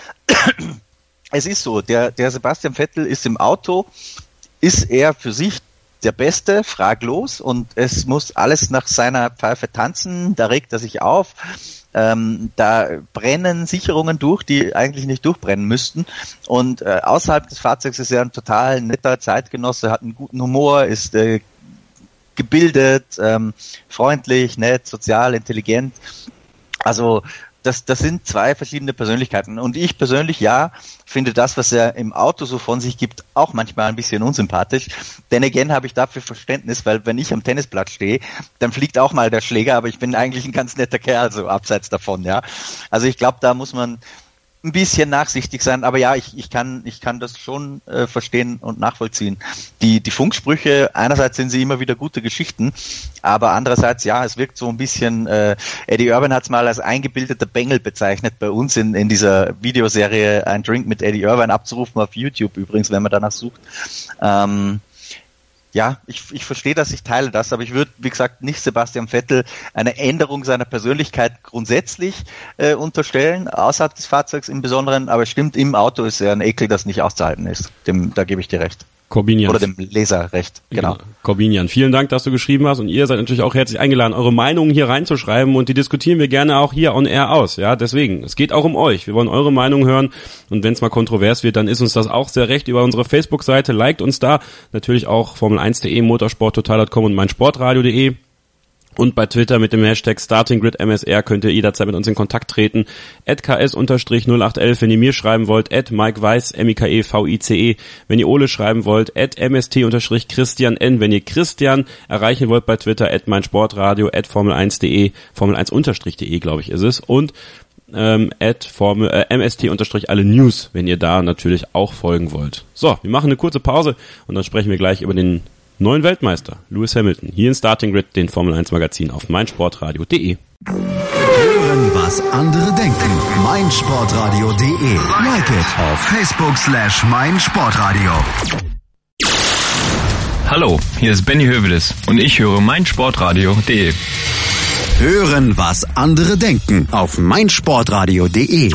Es ist so, der, der Sebastian Vettel ist im Auto, ist er für sich der Beste, fraglos, und es muss alles nach seiner Pfeife tanzen, da regt er sich auf, ähm, da brennen Sicherungen durch, die eigentlich nicht durchbrennen müssten, und äh, außerhalb des Fahrzeugs ist er ein total netter Zeitgenosse, hat einen guten Humor, ist äh, gebildet, ähm, freundlich, nett, sozial, intelligent, also Das, das sind zwei verschiedene Persönlichkeiten. Und ich persönlich, ja, finde das, was er im Auto so von sich gibt, auch manchmal ein bisschen unsympathisch. Denn again habe ich dafür Verständnis, weil wenn ich am Tennisplatz stehe, dann fliegt auch mal der Schläger, aber ich bin eigentlich ein ganz netter Kerl, so abseits davon, ja. Also ich glaube, da muss man ein bisschen nachsichtig sein, aber ja, ich, ich kann, ich kann das schon äh, verstehen und nachvollziehen. Die, die Funksprüche, einerseits sind sie immer wieder gute Geschichten, aber andererseits, ja, es wirkt so ein bisschen, äh, Eddie Irvine hat es mal als eingebildeter Bengel bezeichnet, bei uns in, in dieser Videoserie Ein Drink mit Eddie Irvine, abzurufen auf YouTube übrigens, wenn man danach sucht. Ähm, Ja, ich, ich verstehe das, ich teile das, aber ich würde, wie gesagt, nicht Sebastian Vettel eine Änderung seiner Persönlichkeit grundsätzlich äh, unterstellen, außerhalb des Fahrzeugs im Besonderen, aber es stimmt, im Auto ist er ein Ekel, das nicht auszuhalten ist. Dem, da gebe ich dir recht. Corbinian. Oder dem Leser recht, genau. genau. Corbinian, vielen Dank, dass du geschrieben hast, und ihr seid natürlich auch herzlich eingeladen, eure Meinungen hier reinzuschreiben, und die diskutieren wir gerne auch hier on air aus, ja, deswegen, es geht auch um euch, wir wollen eure Meinung hören, und wenn es mal kontrovers wird, dann ist uns das auch sehr recht. Über unsere Facebook-Seite, liked uns da, natürlich auch Formel eins punkt de, Motorsport total punkt com und meinsportradio punkt de. Und bei Twitter mit dem Hashtag StartingGridMSR könnt ihr jederzeit mit uns in Kontakt treten. at k s null acht elf, wenn ihr mir schreiben wollt. at Mike Weiss, M I K E V I C E, wenn ihr Ole schreiben wollt. at M S T Christian N, wenn ihr Christian erreichen wollt bei Twitter. at meinsportradio, at Formel eins punkt de, Formel eins de, glaube ich, ist es. Und ähm, at Formel, äh, M S T alle News, wenn ihr da natürlich auch folgen wollt. So, wir machen eine kurze Pause und dann sprechen wir gleich über den neuen Weltmeister, Lewis Hamilton, hier in Starting Grid, den Formel eins Magazin auf meinsportradio punkt de. Hören, was andere denken. meinsportradio punkt de. Like it auf Facebook slash meinsportradio. Hallo, hier ist Benny Hövedes und ich höre meinsportradio punkt de. Hören, was andere denken auf meinsportradio punkt de.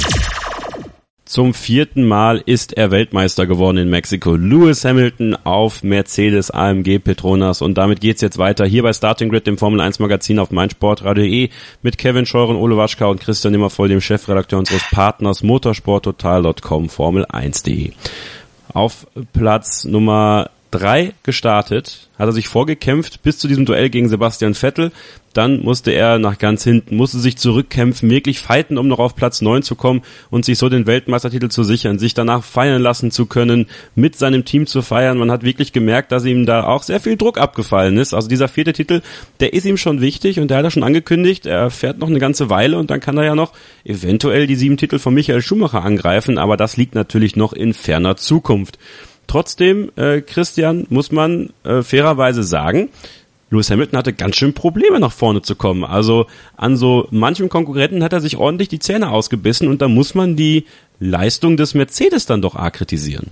Zum vierten Mal ist er Weltmeister geworden in Mexiko. Lewis Hamilton auf Mercedes A M G Petronas. Und damit geht's jetzt weiter hier bei Starting Grid, dem Formel eins Magazin auf meinsportradio punkt de mit Kevin Scheuren, Ole Waschka und Christian Nimmervoll, dem Chefredakteur unseres Partners motorsporttotal punkt com, Formel eins punkt de. Auf Platz Nummer drei gestartet, hat er sich vorgekämpft bis zu diesem Duell gegen Sebastian Vettel. Dann musste er nach ganz hinten, musste sich zurückkämpfen, wirklich fighten, um noch auf Platz neun zu kommen und sich so den Weltmeistertitel zu sichern, sich danach feiern lassen zu können, mit seinem Team zu feiern. Man hat wirklich gemerkt, dass ihm da auch sehr viel Druck abgefallen ist. Also dieser vierte Titel, der ist ihm schon wichtig und der hat er schon angekündigt, er fährt noch eine ganze Weile und dann kann er ja noch eventuell die sieben Titel von Michael Schumacher angreifen, aber das liegt natürlich noch in ferner Zukunft. Trotzdem, äh, Christian, muss man äh, fairerweise sagen, Lewis Hamilton hatte ganz schön Probleme, nach vorne zu kommen. Also an so manchem Konkurrenten hat er sich ordentlich die Zähne ausgebissen und da muss man die Leistung des Mercedes dann doch arg kritisieren.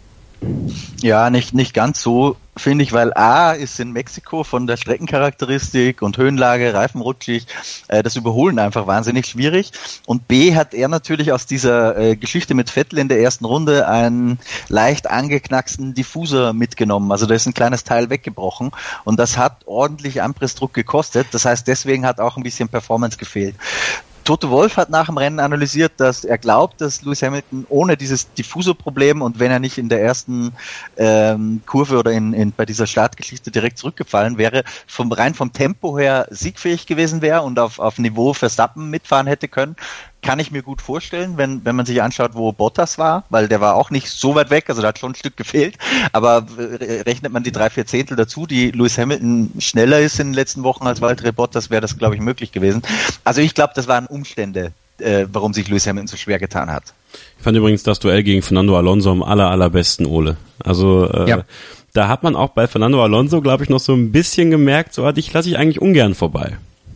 Ja, nicht, nicht ganz so, finde ich, weil A ist in Mexiko von der Streckencharakteristik und Höhenlage, Reifenrutschig, äh, das Überholen einfach wahnsinnig schwierig. Und B hat er natürlich aus dieser äh, Geschichte mit Vettel in der ersten Runde einen leicht angeknacksten Diffusor mitgenommen. Also da ist ein kleines Teil weggebrochen und das hat ordentlich Anpressdruck gekostet. Das heißt, deswegen hat auch ein bisschen Performance gefehlt. Toto Wolff hat nach dem Rennen analysiert, dass er glaubt, dass Lewis Hamilton ohne dieses Diffusorproblem und wenn er nicht in der ersten ähm, Kurve oder in, in bei dieser Startgeschichte direkt zurückgefallen wäre, vom rein vom Tempo her siegfähig gewesen wäre und auf, auf Niveau Verstappen mitfahren hätte können. Kann ich mir gut vorstellen, wenn wenn man sich anschaut, wo Bottas war, weil der war auch nicht so weit weg, also da hat schon ein Stück gefehlt, aber rechnet man die drei, vier Zehntel dazu, die Lewis Hamilton schneller ist in den letzten Wochen als Valtteri Bottas, wäre das, glaube ich, möglich gewesen. Also ich glaube, das waren Umstände, äh, warum sich Lewis Hamilton so schwer getan hat. Ich fand übrigens das Duell gegen Fernando Alonso am aller, allerbesten, Ole. Also äh, ja. Da hat man auch bei Fernando Alonso, glaube ich, noch so ein bisschen gemerkt, so dich lasse ich eigentlich ungern vorbei.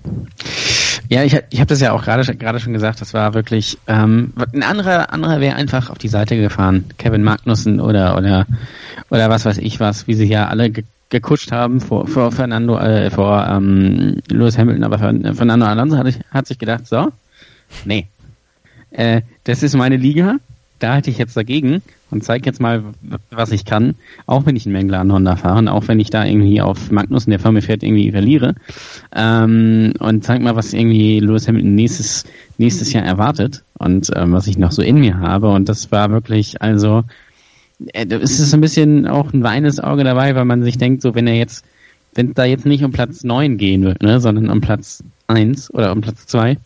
Ja, ich, ich habe das ja auch gerade gerade schon gesagt, das war wirklich ähm, ein anderer anderer wäre einfach auf die Seite gefahren, Kevin Magnussen oder oder oder was weiß ich was, wie sie ja alle ge- gekutscht haben vor vor Fernando äh, vor ähm, Lewis Hamilton, aber Fernando Alonso hat, hat sich gedacht, so, nee, äh, das ist meine Liga, da halte ich jetzt dagegen und zeige jetzt mal, was ich kann, auch wenn ich einen McLaren Honda fahre und auch wenn ich da irgendwie auf Magnussen, der vor mir fährt, irgendwie verliere, ähm, und zeig mal, was irgendwie Lewis Hamilton nächstes, nächstes Jahr erwartet und ähm, was ich noch so in mir habe und das war wirklich, also äh, es ist ein bisschen auch ein weines Auge dabei, weil man sich denkt, so wenn er jetzt, wenn es da jetzt nicht um Platz neun gehen wird, ne, sondern um Platz eins oder um Platz zwei,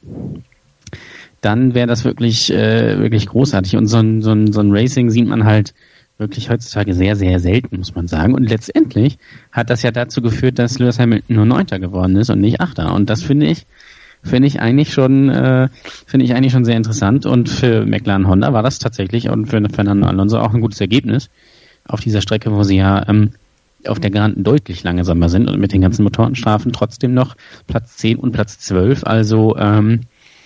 dann wäre das wirklich äh, wirklich großartig. Und so ein, so, ein, so ein Racing sieht man halt wirklich heutzutage sehr, sehr selten, muss man sagen. Und letztendlich hat das ja dazu geführt, dass Lewis Hamilton nur Neunter geworden ist und nicht Achter. Und das finde ich finde ich eigentlich schon äh, finde ich eigentlich schon sehr interessant. Und für McLaren Honda war das tatsächlich und für Fernando Alonso auch ein gutes Ergebnis auf dieser Strecke, wo sie ja ähm, auf der Geraden deutlich langsamer sind und mit den ganzen Motorenstrafen trotzdem noch Platz zehn und Platz zwölf. Also ähm,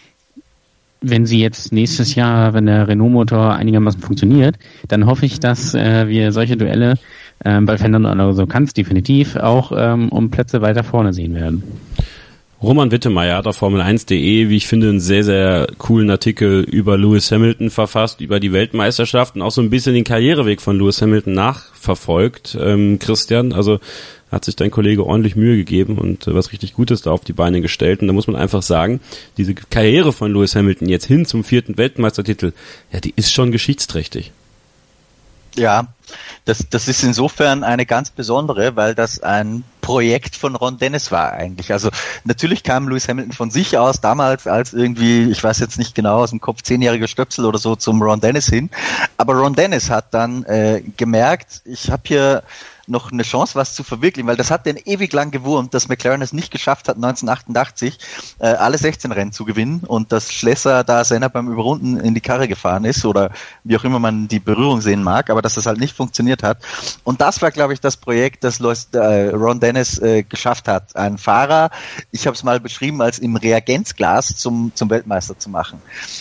wenn sie jetzt nächstes Jahr, wenn der Renault-Motor einigermaßen funktioniert, dann hoffe ich, dass äh, wir solche Duelle, ähm, bei Fernando Alonso kann es definitiv, auch ähm, um Plätze weiter vorne sehen werden. Roman Wittemeyer hat auf Formel eins punkt de, wie ich finde, einen sehr, sehr coolen Artikel über Lewis Hamilton verfasst, über die Weltmeisterschaft und auch so ein bisschen den Karriereweg von Lewis Hamilton nachverfolgt. Ähm, Christian, also hat sich dein Kollege ordentlich Mühe gegeben und äh, was richtig Gutes da auf die Beine gestellt. Und da muss man einfach sagen, diese Karriere von Lewis Hamilton jetzt hin zum vierten Weltmeistertitel, ja, die ist schon geschichtsträchtig. Ja, das, das ist insofern eine ganz besondere, weil das ein Projekt von Ron Dennis war eigentlich. Also natürlich kam Lewis Hamilton von sich aus damals als irgendwie, ich weiß jetzt nicht genau aus dem Kopf, zehnjähriger Stöpsel oder so zum Ron Dennis hin. Aber Ron Dennis hat dann äh, gemerkt, ich habe hier noch eine Chance, was zu verwirklichen, weil das hat den ewig lang gewurmt, dass McLaren es nicht geschafft hat, neunzehnhundertachtundachtzig äh, alle sechzehn Rennen zu gewinnen und dass Schlesser da Senna beim Überrunden in die Karre gefahren ist oder wie auch immer man die Berührung sehen mag, aber dass das halt nicht funktioniert hat. Und das war, glaube ich, das Projekt, das Lois, äh, Ron Dennis äh, geschafft hat. Ein Fahrer, ich habe es mal beschrieben, als im Reagenzglas zum, zum Weltmeister zu machen.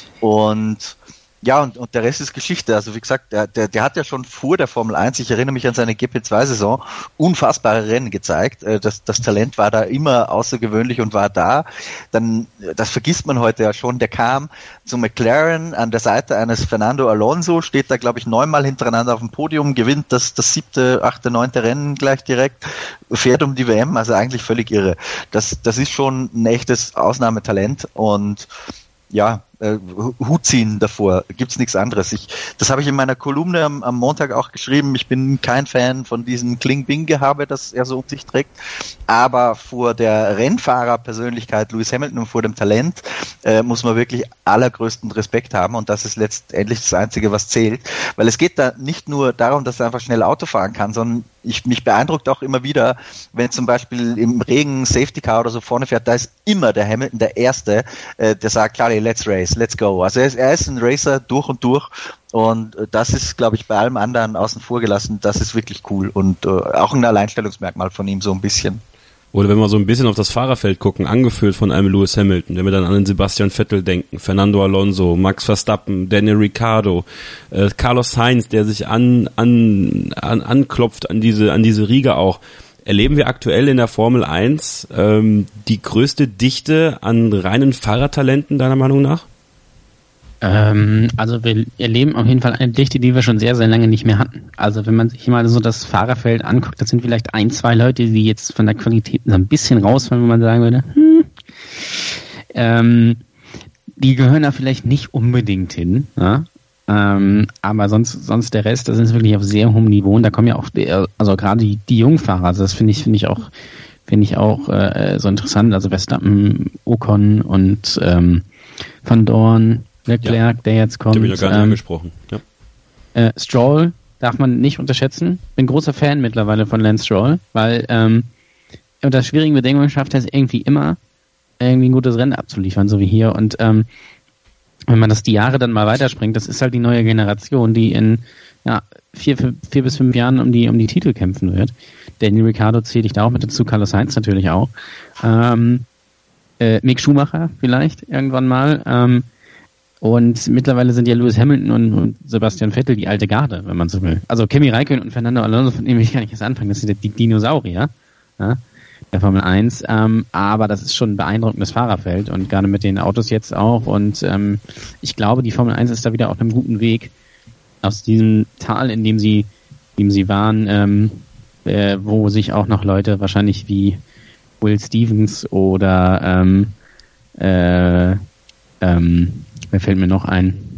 Und ja, und, und der Rest ist Geschichte. Also wie gesagt, der, der, der hat ja schon vor der Formel eins, ich erinnere mich an seine G P zwei Saison, unfassbare Rennen gezeigt. Das, das Talent war da immer außergewöhnlich und war da. Dann, das vergisst man heute ja schon, der kam zu McLaren an der Seite eines Fernando Alonso, steht da, glaube ich, neunmal hintereinander auf dem Podium, gewinnt das, das siebte, achte, neunte Rennen gleich direkt, fährt um die W M, also eigentlich völlig irre. Das, das ist schon ein echtes Ausnahmetalent und ja, äh, Hut ziehen davor, gibt's nichts anderes. Ich, das habe ich in meiner Kolumne am, am Montag auch geschrieben. Ich bin kein Fan von diesem Kling-Bing-Gehabe, das er so um sich trägt. Aber vor der Rennfahrerpersönlichkeit Lewis Hamilton und vor dem Talent äh, muss man wirklich allergrößten Respekt haben. Und das ist letztendlich das Einzige, was zählt. Weil es geht da nicht nur darum, dass er einfach schnell Auto fahren kann, sondern ich, mich beeindruckt auch immer wieder, wenn zum Beispiel im Regen Safety Car oder so vorne fährt, da ist immer der Hamilton der Erste, äh, der sagt, Charlie, let's race, let's go. Also er ist, er ist ein Racer durch und durch und äh, das ist, glaube ich, bei allem anderen außen vor gelassen, das ist wirklich cool und äh, auch ein Alleinstellungsmerkmal von ihm so ein bisschen. Oder wenn wir so ein bisschen auf das Fahrerfeld gucken, angeführt von einem Lewis Hamilton, wenn wir dann an den Sebastian Vettel denken, Fernando Alonso, Max Verstappen, Daniel Ricciardo, äh, Carlos Sainz, der sich an, an, an, anklopft an diese, an diese Riege auch. Erleben wir aktuell in der Formel eins ähm, die größte Dichte an reinen Fahrertalenten, deiner Meinung nach? Ähm, also wir erleben auf jeden Fall eine Dichte, die wir schon sehr, sehr lange nicht mehr hatten. Also wenn man sich mal so das Fahrerfeld anguckt, das sind vielleicht ein, zwei Leute, die jetzt von der Qualität so ein bisschen rausfallen, wenn man sagen würde, hm, ähm, die gehören da vielleicht nicht unbedingt hin, ja? ähm, aber sonst sonst der Rest, das ist wirklich auf sehr hohem Niveau und da kommen ja auch, der, also gerade die, die Jungfahrer, also das finde ich finde ich auch finde ich auch äh, so interessant, also Verstappen, Ocon und ähm, Van Dorn, Leclerc, ja, der jetzt kommt. Den habe ich noch gar nicht ähm, angesprochen. Ja. Äh, Stroll darf man nicht unterschätzen. Bin großer Fan mittlerweile von Lance Stroll, weil ähm, unter schwierigen Bedingungen schafft er es irgendwie immer, irgendwie ein gutes Rennen abzuliefern, so wie hier. Und ähm, wenn man das die Jahre dann mal weiterspringt, das ist halt die neue Generation, die in ja, vier, vier bis fünf Jahren um die um die Titel kämpfen wird. Daniel Ricciardo zähle ich da auch mit dazu, Carlos Sainz natürlich auch. Ähm, äh, Mick Schumacher vielleicht irgendwann mal. Ähm, Und mittlerweile sind ja Lewis Hamilton und, und Sebastian Vettel die alte Garde, wenn man so will. Also Kimi Räikkönen und Fernando Alonso, von dem ich gar nicht erst anfangen, das sind die Dinosaurier, ja, der Formel eins. Ähm, aber das ist schon ein beeindruckendes Fahrerfeld und gerade mit den Autos jetzt auch. Und ähm, ich glaube, die Formel eins ist da wieder auf einem guten Weg aus diesem Tal, in dem sie, in dem sie waren, ähm, äh, wo sich auch noch Leute wahrscheinlich wie Will Stevens oder ähm, äh, ähm, wer fällt mir noch ein?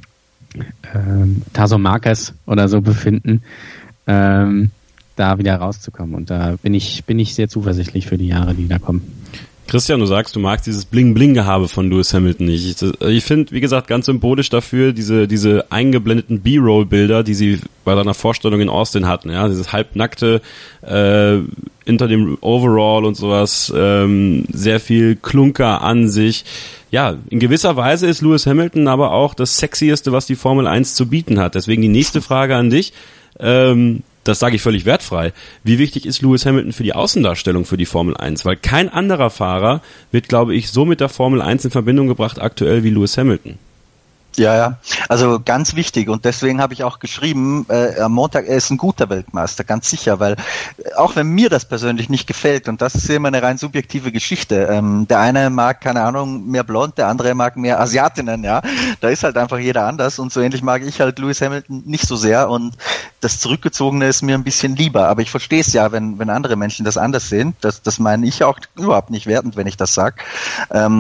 Ähm, Tasso Marquez oder so befinden, ähm, da wieder rauszukommen. Und da bin ich, bin ich sehr zuversichtlich für die Jahre, die da kommen. Christian, du sagst, du magst dieses Bling-Bling-Gehabe von Lewis Hamilton nicht. Ich, ich finde, wie gesagt, ganz symbolisch dafür diese diese eingeblendeten B-Roll-Bilder, die sie bei seiner Vorstellung in Austin hatten. Ja, dieses halbnackte äh, hinter dem Overall und sowas, ähm, sehr viel Klunker an sich. Ja, in gewisser Weise ist Lewis Hamilton aber auch das Sexieste, was die Formel eins zu bieten hat. Deswegen die nächste Frage an dich. Ähm, das sage ich völlig wertfrei. Wie wichtig ist Lewis Hamilton für die Außendarstellung für die Formel eins? Weil kein anderer Fahrer wird, glaube ich, so mit der Formel eins in Verbindung gebracht aktuell wie Lewis Hamilton. Ja, ja, also ganz wichtig und deswegen habe ich auch geschrieben, äh, am Montag, er ist ein guter Weltmeister, ganz sicher, weil äh, auch wenn mir das persönlich nicht gefällt und das ist immer eine rein subjektive Geschichte, ähm, der eine mag, keine Ahnung, mehr blond, der andere mag mehr Asiatinnen, ja, da ist halt einfach jeder anders und so ähnlich mag ich halt Lewis Hamilton nicht so sehr und das Zurückgezogene ist mir ein bisschen lieber, aber ich verstehe es ja, wenn wenn andere Menschen das anders sehen, das, das meine ich auch überhaupt nicht wertend, wenn ich das sage. Ähm,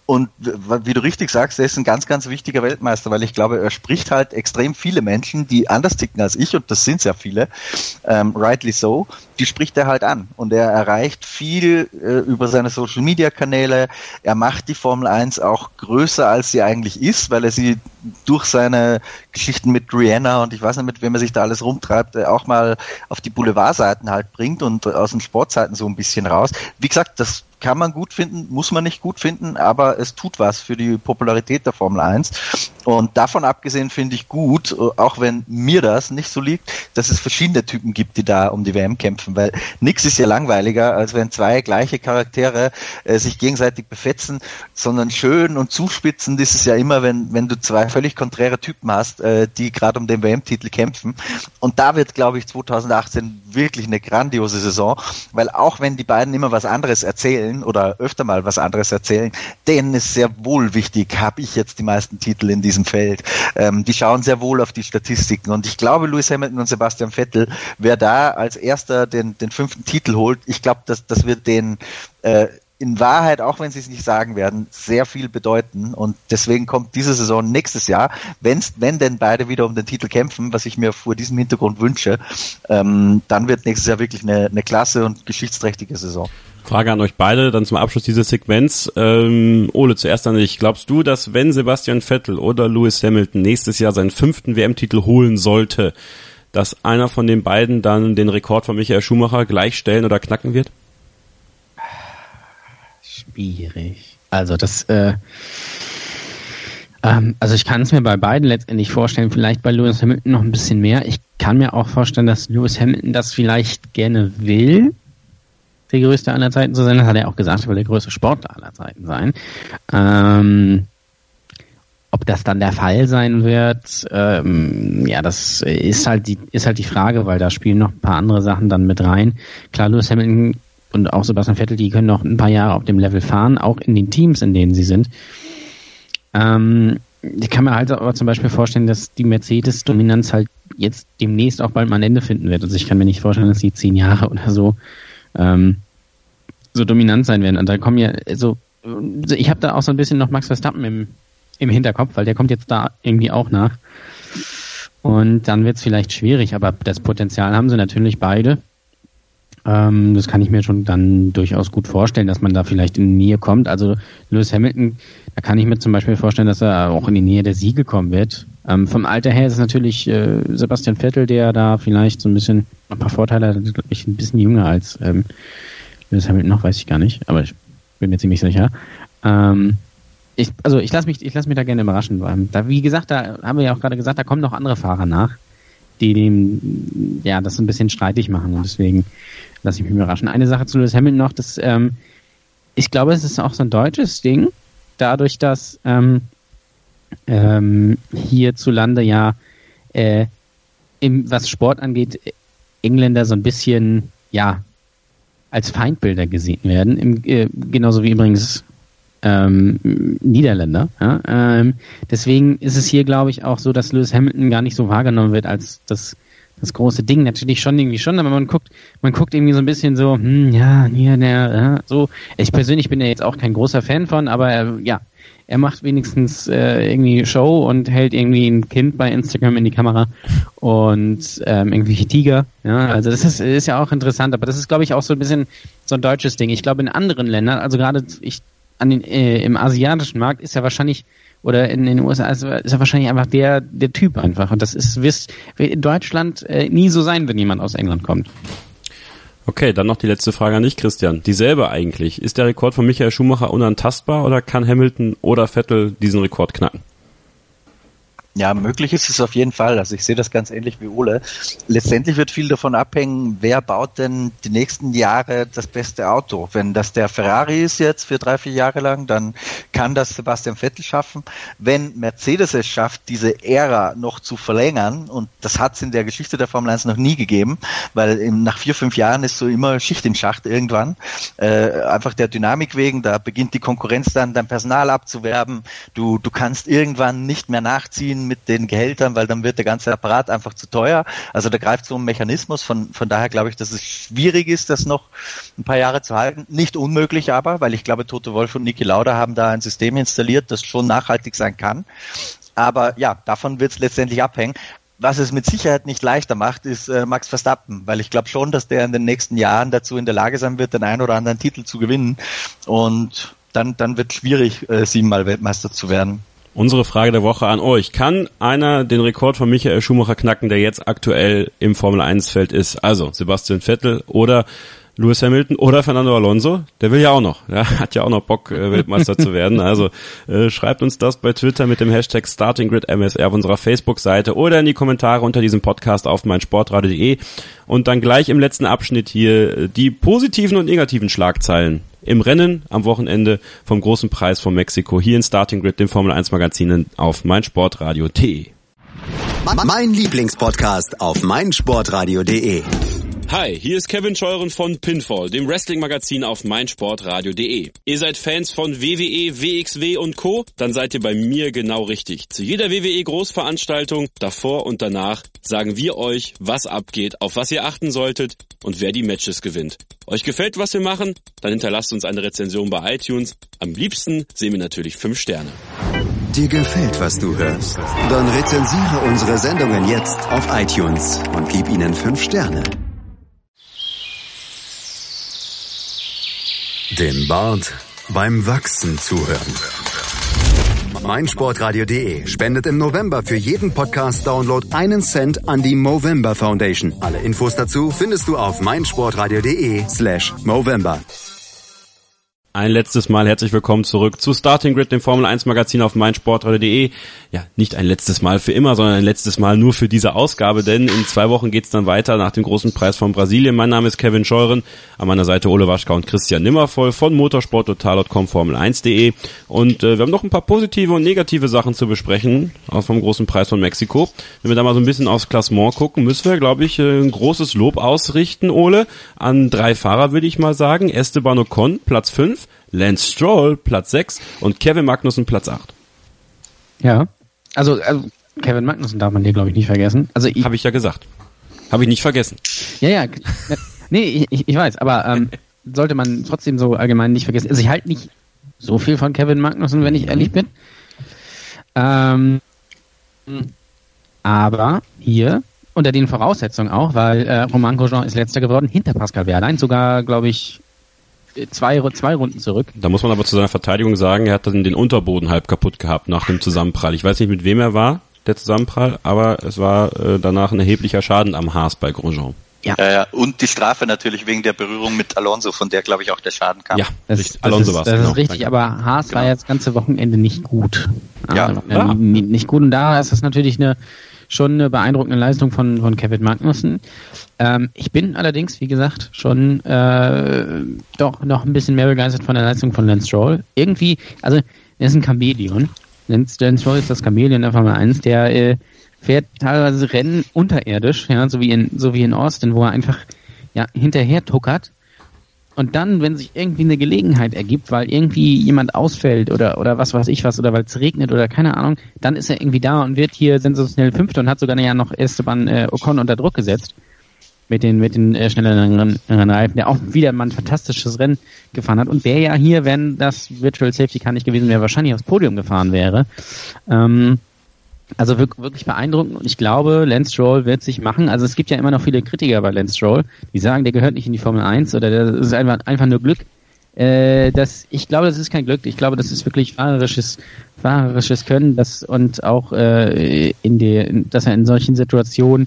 Und wie du richtig sagst, er ist ein ganz, ganz wichtiger Weltmeister, weil ich glaube, er spricht halt extrem viele Menschen, die anders ticken als ich, und das sind sehr viele, ähm, rightly so, die spricht er halt an. Und er erreicht viel äh, über seine Social-Media-Kanäle. Er macht die Formel eins auch größer, als sie eigentlich ist, weil er sie durch seine Geschichten mit Rihanna und ich weiß nicht, mit wem er sich da alles rumtreibt, äh, auch mal auf die Boulevardseiten halt bringt und aus den Sportseiten so ein bisschen raus. Wie gesagt, das kann man gut finden, muss man nicht gut finden, aber es tut was für die Popularität der Formel eins. Und davon abgesehen finde ich gut, auch wenn mir das nicht so liegt, dass es verschiedene Typen gibt, die da um die W M kämpfen, weil nichts ist ja langweiliger, als wenn zwei gleiche Charaktere äh, sich gegenseitig befetzen, sondern schön und zuspitzend ist es ja immer, wenn wenn du zwei völlig konträre Typen hast, äh, die gerade um den W M-Titel kämpfen. Und da wird, glaube ich, zwanzig achtzehn wirklich eine grandiose Saison, weil auch wenn die beiden immer was anderes erzählen, oder öfter mal was anderes erzählen, denen ist sehr wohl wichtig, habe ich jetzt die meisten Titel in diesem Feld. Ähm, die schauen sehr wohl auf die Statistiken und ich glaube, Lewis Hamilton und Sebastian Vettel, wer da als erster den, den fünften Titel holt, ich glaube, das, das wird den äh, in Wahrheit, auch wenn sie es nicht sagen werden, sehr viel bedeuten und deswegen kommt diese Saison nächstes Jahr, wenn's, wenn denn beide wieder um den Titel kämpfen, was ich mir vor diesem Hintergrund wünsche, ähm, dann wird nächstes Jahr wirklich eine, eine klasse und geschichtsträchtige Saison. Frage an euch beide, dann zum Abschluss dieser Sequenz. Ähm, Ole, zuerst an dich. Glaubst du, dass wenn Sebastian Vettel oder Lewis Hamilton nächstes Jahr seinen fünften W M-Titel holen sollte, dass einer von den beiden dann den Rekord von Michael Schumacher gleichstellen oder knacken wird? Schwierig. Also das, äh, ähm, also ich kann es mir bei beiden letztendlich vorstellen, vielleicht bei Lewis Hamilton noch ein bisschen mehr. Ich kann mir auch vorstellen, dass Lewis Hamilton das vielleicht gerne will, der größte aller Zeiten zu sein. Das hat er auch gesagt, er will der größte Sportler aller Zeiten sein. Ähm, ob das dann der Fall sein wird, ähm, ja, das ist halt die ist halt die Frage, weil da spielen noch ein paar andere Sachen dann mit rein. Klar, Lewis Hamilton und auch Sebastian Vettel, die können noch ein paar Jahre auf dem Level fahren, auch in den Teams, in denen sie sind. Ähm, ich kann mir halt aber zum Beispiel vorstellen, dass die Mercedes-Dominanz halt jetzt demnächst auch bald mal ein Ende finden wird. Also ich kann mir nicht vorstellen, dass die zehn Jahre oder so ähm, so dominant sein werden. Und da kommen ja, also ich habe da auch so ein bisschen noch Max Verstappen im, im Hinterkopf, weil der kommt jetzt da irgendwie auch nach. Und dann wird es vielleicht schwierig, aber das Potenzial haben sie natürlich beide. Ähm, das kann ich mir schon dann durchaus gut vorstellen, dass man da vielleicht in die Nähe kommt. Also Lewis Hamilton, da kann ich mir zum Beispiel vorstellen, dass er auch in die Nähe der Siege kommen wird. Ähm, vom Alter her ist es natürlich äh, Sebastian Vettel, der da vielleicht so ein bisschen ein paar Vorteile hat, glaube ich, ein bisschen jünger als ähm, Lewis Hamilton noch, weiß ich gar nicht, aber ich bin mir ziemlich sicher. Ähm, ich, also ich lasse mich, ich lasse mich da gerne überraschen. Da, wie gesagt, da haben wir ja auch gerade gesagt, da kommen noch andere Fahrer nach, die dem, ja, das so ein bisschen streitig machen und deswegen lasse ich mich überraschen. Eine Sache zu Lewis Hamilton noch, das, ähm, ich glaube, es ist auch so ein deutsches Ding, dadurch, dass ähm, ähm, hierzulande ja äh, im, was Sport angeht, Engländer so ein bisschen, ja, als Feindbilder gesehen werden, im, äh, genauso wie übrigens ähm, Niederländer. Ja? Ähm, deswegen ist es hier, glaube ich, auch so, dass Lewis Hamilton gar nicht so wahrgenommen wird als das das große Ding. Natürlich schon irgendwie schon, aber man guckt, man guckt irgendwie so ein bisschen so, hm, ja, hier, der, ja, so. Ich persönlich bin ja jetzt auch kein großer Fan von, aber äh, ja, er macht wenigstens äh, irgendwie Show und hält irgendwie ein Kind bei Instagram in die Kamera und ähm, irgendwelche Tiger. Ja, also das ist, ist ja auch interessant, aber das ist, glaube ich, auch so ein bisschen so ein deutsches Ding. Ich glaube, in anderen Ländern, also gerade ich an den äh, im asiatischen Markt ist ja wahrscheinlich oder in den U S A ist er wahrscheinlich einfach der der Typ einfach und das ist wisst in Deutschland äh, nie so sein, wenn jemand aus England kommt. Okay, dann noch die letzte Frage an dich, Christian. Dieselbe eigentlich. Ist der Rekord von Michael Schumacher unantastbar oder kann Hamilton oder Vettel diesen Rekord knacken? Ja, möglich ist es auf jeden Fall. Also ich sehe das ganz ähnlich wie Ole. Letztendlich wird viel davon abhängen, wer baut denn die nächsten Jahre das beste Auto. Wenn das der Ferrari ist jetzt für drei, vier Jahre lang, dann kann das Sebastian Vettel schaffen. Wenn Mercedes es schafft, diese Ära noch zu verlängern, und das hat es in der Geschichte der Formel eins noch nie gegeben, weil nach vier, fünf Jahren ist so immer Schicht im Schacht irgendwann. Äh, einfach der Dynamik wegen, da beginnt die Konkurrenz dann, dein Personal abzuwerben. Du, du kannst irgendwann nicht mehr nachziehen mit den Gehältern, weil dann wird der ganze Apparat einfach zu teuer. Also da greift so ein Mechanismus. Von, von daher glaube ich, dass es schwierig ist, das noch ein paar Jahre zu halten. Nicht unmöglich aber, weil ich glaube, Toto Wolff und Niki Lauda haben da ein System installiert, das schon nachhaltig sein kann. Aber ja, davon wird es letztendlich abhängen. Was es mit Sicherheit nicht leichter macht, ist äh, Max Verstappen, weil ich glaube schon, dass der in den nächsten Jahren dazu in der Lage sein wird, den einen oder anderen Titel zu gewinnen. Und dann, dann wird es schwierig, äh, siebenmal Weltmeister zu werden. Unsere Frage der Woche an euch. Kann einer den Rekord von Michael Schumacher knacken, der jetzt aktuell im Formel eins Feld ist? Also Sebastian Vettel oder Lewis Hamilton oder Fernando Alonso, der will ja auch noch, ja, hat ja auch noch Bock, äh, Weltmeister zu werden. Also äh, schreibt uns das bei Twitter mit dem Hashtag StartingGridMSR auf unserer Facebook-Seite oder in die Kommentare unter diesem Podcast auf meinsportradio punkt de und dann gleich im letzten Abschnitt hier die positiven und negativen Schlagzeilen im Rennen am Wochenende vom großen Preis von Mexiko hier in Starting Grid, dem Formel eins Magazin auf meinsportradio punkt de. Mein Lieblingspodcast auf meinsportradio punkt de. Hi, hier ist Kevin Scheuren von Pinfall, dem Wrestling-Magazin auf meinsportradio punkt de. Ihr seid Fans von W W E, W X W und Co.? Dann seid ihr bei mir genau richtig. Zu jeder W W E-Großveranstaltung, davor und danach, sagen wir euch, was abgeht, auf was ihr achten solltet und wer die Matches gewinnt. Euch gefällt, was wir machen? Dann hinterlasst uns eine Rezension bei iTunes. Am liebsten sehen wir natürlich fünf Sterne. Dir gefällt, was du hörst? Dann rezensiere unsere Sendungen jetzt auf iTunes und gib ihnen fünf Sterne. Dem Bart beim Wachsen zuhören. meinsportradio punkt de spendet im November für jeden Podcast-Download einen Cent an die Movember Foundation. Alle Infos dazu findest du auf meinsportradio punkt de slash Movember. Ein letztes Mal herzlich willkommen zurück zu Starting Grid, dem Formel eins Magazin auf meinsportradio punkt de. Ja, nicht ein letztes Mal für immer, sondern ein letztes Mal nur für diese Ausgabe, denn in zwei Wochen geht's dann weiter nach dem großen Preis von Brasilien. Mein Name ist Kevin Scheuren, an meiner Seite Ole Waschka und Christian Nimmervoll von motorsporttotal punkt com, formel eins punkt de. Und äh, wir haben noch ein paar positive und negative Sachen zu besprechen, auch vom großen Preis von Mexiko. Wenn wir da mal so ein bisschen aufs Klassement gucken, müssen wir, glaube ich, ein großes Lob ausrichten, Ole, an drei Fahrer, würde ich mal sagen. Esteban Ocon, Platz fünf. Lance Stroll, Platz sechs und Kevin Magnussen, Platz acht. Ja, also, also Kevin Magnussen darf man hier, glaube ich, nicht vergessen. Also ich, Habe ich ja gesagt. Habe ich nicht vergessen. Ja, ja, nee, ich, ich weiß, aber ähm, sollte man trotzdem so allgemein nicht vergessen. Also ich halte nicht so viel von Kevin Magnussen, wenn ich ehrlich bin. Ähm, aber hier unter den Voraussetzungen auch, weil äh, Romain Grosjean ist letzter geworden, hinter Pascal Wehrlein, sogar, glaube ich, Zwei, zwei Runden zurück. Da muss man aber zu seiner Verteidigung sagen, er hat dann den Unterboden halb kaputt gehabt nach dem Zusammenprall. Ich weiß nicht, mit wem er war, der Zusammenprall, aber es war äh, danach ein erheblicher Schaden am Haas bei Grosjean. Ja. Ja, ja. Und die Strafe natürlich wegen der Berührung mit Alonso, von der, glaube ich, auch der Schaden kam. Ja, das, richtig. Alonso war es. Das ist genau. richtig, Danke. Aber Haas genau. war ja das ganze Wochenende nicht gut. Ja. Also, ja. Nicht, nicht gut und da ist das natürlich eine schon eine beeindruckende Leistung von, von Kevin Magnussen. Ähm, ich bin allerdings, wie gesagt, schon äh, doch noch ein bisschen mehr begeistert von der Leistung von Lance Stroll. Irgendwie, also er ist ein Chamäleon. Lance, Lance Stroll ist das Chamäleon der Formel eins, der äh, fährt teilweise Rennen unterirdisch, ja, so wie in so wie in Austin, wo er einfach ja hinterher tuckert. Und dann, wenn sich irgendwie eine Gelegenheit ergibt, weil irgendwie jemand ausfällt oder oder was weiß ich was, oder weil es regnet oder keine Ahnung, dann ist er irgendwie da und wird hier sensationell Fünfter und hat sogar ja noch Esteban äh, Ocon unter Druck gesetzt mit den mit den äh, schnelleren Reifen, der auch wieder mal ein fantastisches Rennen gefahren hat und der ja hier, wenn das Virtual Safety Car nicht gewesen wäre, wahrscheinlich aufs Podium gefahren wäre. Ähm, Also wirklich beeindruckend und ich glaube, Lance Stroll wird sich machen. Also es gibt ja immer noch viele Kritiker bei Lance Stroll, die sagen, der gehört nicht in die Formel eins oder das ist einfach, einfach nur Glück. Äh, das, ich glaube, das ist kein Glück. Ich glaube, das ist wirklich fahrerisches, fahrerisches Können das, und auch äh, in der, dass er in solchen Situationen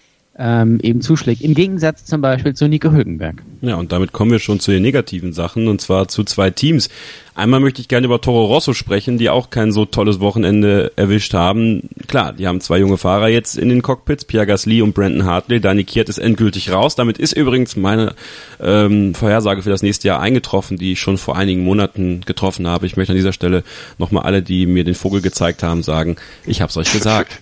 ähm, eben zuschlägt. Im Gegensatz zum Beispiel zu Nico Hülkenberg. Ja, und damit kommen wir schon zu den negativen Sachen, und zwar zu zwei Teams. Einmal möchte ich gerne über Toro Rosso sprechen, die auch kein so tolles Wochenende erwischt haben. Klar, die haben zwei junge Fahrer jetzt in den Cockpits, Pierre Gasly und Brandon Hartley. Dani Kiert ist endgültig raus. Damit ist übrigens meine ähm, Vorhersage für das nächste Jahr eingetroffen, die ich schon vor einigen Monaten getroffen habe. Ich möchte an dieser Stelle nochmal alle, die mir den Vogel gezeigt haben, sagen, ich hab's euch gesagt.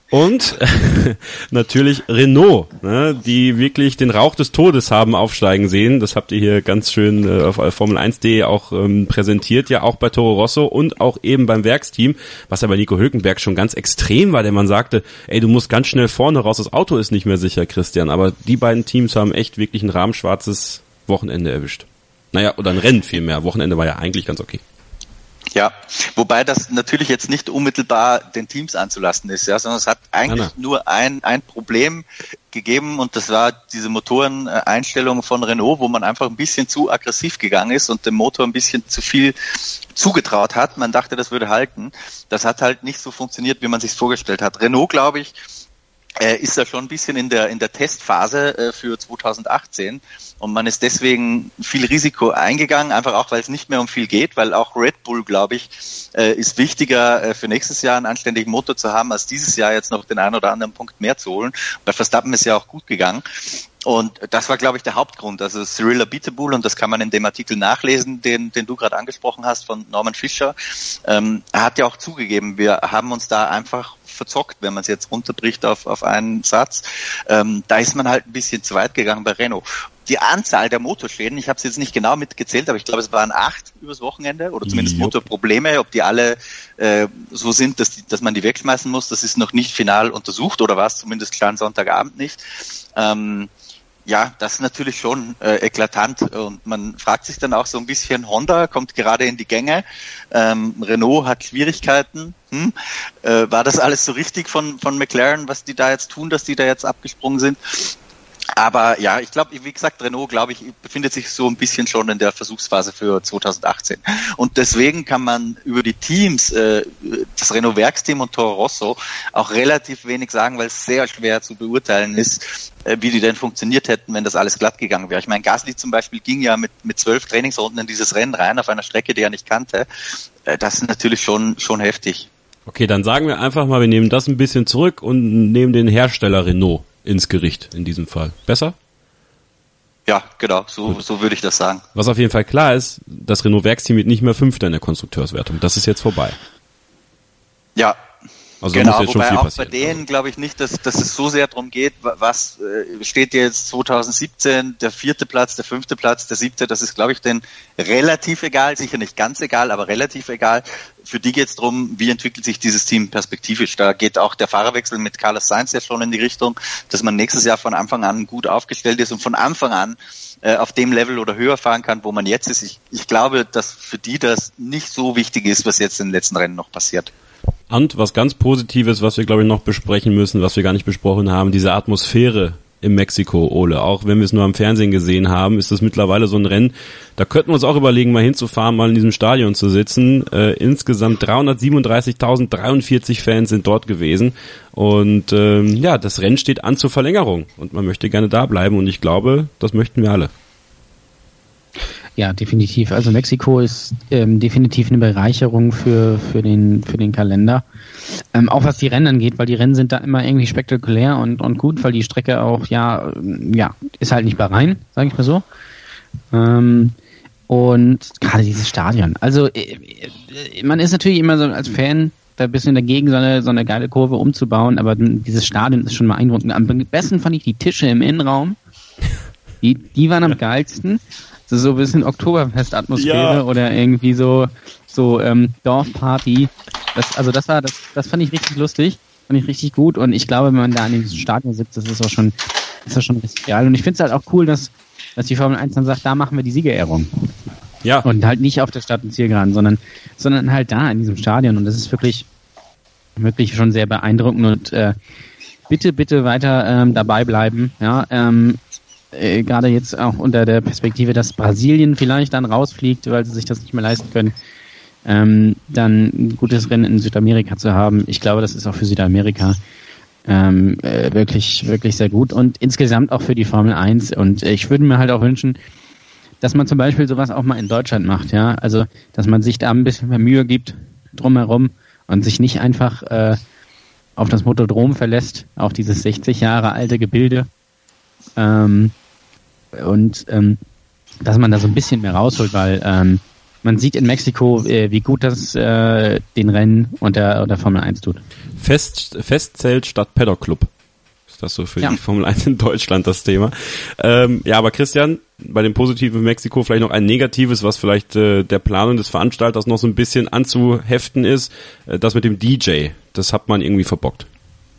Und natürlich Renault, ne, die wirklich den Rauch des Todes haben aufsteigen sehen. Das habt ihr hier ganz schön äh, auf Formel eins punkt de auch ähm, präsentiert, ja auch bei Toro Rosso und auch eben beim Werksteam, was ja bei Nico Hülkenberg schon ganz extrem war, denn man sagte, ey, du musst ganz schnell vorne raus, das Auto ist nicht mehr sicher, Christian. Aber die beiden Teams haben echt wirklich ein rahmenschwarzes Wochenende erwischt. Naja, oder ein Rennen vielmehr. Wochenende war ja eigentlich ganz okay. Ja, wobei das natürlich jetzt nicht unmittelbar den Teams anzulasten ist, ja, sondern es hat eigentlich na, na. nur ein ein Problem gegeben und das war diese Motoreneinstellung von Renault, wo man einfach ein bisschen zu aggressiv gegangen ist und dem Motor ein bisschen zu viel zugetraut hat. Man dachte, das würde halten. Das hat halt nicht so funktioniert, wie man sich vorgestellt hat. Renault, glaube ich, äh, ist da schon ein bisschen in der in der Testphase äh, für zweitausendachtzehn und man ist deswegen viel Risiko eingegangen, einfach auch, weil es nicht mehr um viel geht, weil auch Red Bull, glaube ich, äh, ist wichtiger äh, für nächstes Jahr einen anständigen Motor zu haben, als dieses Jahr jetzt noch den einen oder anderen Punkt mehr zu holen. Bei Verstappen ist ja auch gut gegangen. Und das war, glaube ich, der Hauptgrund. Also Cyril Abiteboul, und das kann man in dem Artikel nachlesen, den, den du gerade angesprochen hast, von Norman Fischer, ähm, er hat ja auch zugegeben, wir haben uns da einfach verzockt, wenn man es jetzt runterbricht auf, auf einen Satz. Ähm, da ist man halt ein bisschen zu weit gegangen bei Renault. Die Anzahl der Motorschäden, ich habe es jetzt nicht genau mitgezählt, aber ich glaube, es waren acht übers Wochenende oder zumindest Jupp. Motorprobleme. Ob die alle äh, so sind, dass, die, dass man die wegschmeißen muss, das ist noch nicht final untersucht oder war es zumindest klar am Sonntagabend nicht. Ähm, Ja, das ist natürlich schon äh, eklatant und man fragt sich dann auch so ein bisschen, Honda kommt gerade in die Gänge, ähm, Renault hat Schwierigkeiten, hm? äh, war das alles so richtig von von McLaren, was die da jetzt tun, dass die da jetzt abgesprungen sind? Aber ja, ich glaube, wie gesagt, Renault, glaube ich, befindet sich so ein bisschen schon in der Versuchsphase für zweitausendachtzehn. Und deswegen kann man über die Teams, äh, das Renault-Werksteam und Toro Rosso, auch relativ wenig sagen, weil es sehr schwer zu beurteilen ist, äh, wie die denn funktioniert hätten, wenn das alles glatt gegangen wäre. Ich meine, Gasly zum Beispiel ging ja mit mit zwölf Trainingsrunden in dieses Rennen rein, auf einer Strecke, die er nicht kannte. Äh, das ist natürlich schon schon heftig. Okay, dann sagen wir einfach mal, wir nehmen das ein bisschen zurück und nehmen den Hersteller Renault ins Gericht in diesem Fall. Besser? Ja, genau, so, so würde ich das sagen. Was auf jeden Fall klar ist, das Renault-Werksteam wird nicht mehr Fünfter in der Konstrukteurswertung. Das ist jetzt vorbei. Ja, also genau, muss jetzt schon wobei viel auch passieren. bei denen glaube ich nicht, dass, dass es so sehr darum geht, was äh, steht jetzt zweitausendsiebzehn, der vierte Platz, der fünfte Platz, der siebte, das ist glaube ich denen relativ egal, sicher nicht ganz egal, aber relativ egal. Für die geht es darum, wie entwickelt sich dieses Team perspektivisch. Da geht auch der Fahrerwechsel mit Carlos Sainz ja schon in die Richtung, dass man nächstes Jahr von Anfang an gut aufgestellt ist und von Anfang an äh, auf dem Level oder höher fahren kann, wo man jetzt ist. Ich, ich glaube, dass für die das nicht so wichtig ist, was jetzt in den letzten Rennen noch passiert. Und was ganz Positives, was wir glaube ich noch besprechen müssen, was wir gar nicht besprochen haben, diese Atmosphäre im Mexiko, Ole. Auch wenn wir es nur am Fernsehen gesehen haben, ist das mittlerweile so ein Rennen, da könnten wir uns auch überlegen, mal hinzufahren, mal in diesem Stadion zu sitzen. Äh, insgesamt dreihundertsiebenunddreißigtausenddreiundvierzig Fans sind dort gewesen und ähm, ja, das Rennen steht an zur Verlängerung und man möchte gerne da bleiben und ich glaube, das möchten wir alle. Ja, definitiv. Also Mexiko ist ähm, definitiv eine Bereicherung für für den für den Kalender. Ähm, auch was die Rennen angeht, weil die Rennen sind da immer irgendwie spektakulär und und gut, weil die Strecke auch ja ja ist halt nicht Bahrain, sage ich mal so. Ähm, und gerade dieses Stadion. Also äh, man ist natürlich immer so als Fan da ein bisschen dagegen, so eine so eine geile Kurve umzubauen, aber dieses Stadion ist schon beeindruckend. Am besten fand ich die Tische im Innenraum. Die die waren am geilsten. So ein bisschen Oktoberfest-Atmosphäre ja. Oder irgendwie so so ähm, Dorfparty. Das, also das war das das fand ich richtig lustig, fand ich richtig gut und ich glaube, wenn man da an diesem Stadion sitzt, das ist auch schon ist das schon richtig geil und ich finde es halt auch cool, dass dass die Formel eins dann sagt, da machen wir die Siegerehrung. Ja. Und halt nicht auf der Stadt- und Zielgeraden, sondern sondern halt da in diesem Stadion und das ist wirklich wirklich schon sehr beeindruckend und äh, bitte bitte weiter ähm, dabei bleiben, ja, ähm, Äh, gerade jetzt auch unter der Perspektive, dass Brasilien vielleicht dann rausfliegt, weil sie sich das nicht mehr leisten können, ähm, dann ein gutes Rennen in Südamerika zu haben. Ich glaube, das ist auch für Südamerika ähm, äh, wirklich wirklich sehr gut und insgesamt auch für die Formel eins und äh, ich würde mir halt auch wünschen, dass man zum Beispiel sowas auch mal in Deutschland macht, ja, also dass man sich da ein bisschen mehr Mühe gibt drumherum und sich nicht einfach äh, auf das Motodrom verlässt, auf dieses sechzig Jahre alte Gebilde. Ähm, und ähm, dass man da so ein bisschen mehr rausholt, weil ähm, man sieht in Mexiko, äh, wie gut das äh, den Rennen und der, und der Formel eins tut. Fest, Festzelt statt Paddock Club. Ist das so für ja. die Formel eins in Deutschland das Thema? Ähm, ja, aber Christian, bei dem Positiven in Mexiko vielleicht noch ein Negatives, was vielleicht äh, der Planung des Veranstalters noch so ein bisschen anzuheften ist, äh, das mit dem D J. Das hat man irgendwie verbockt.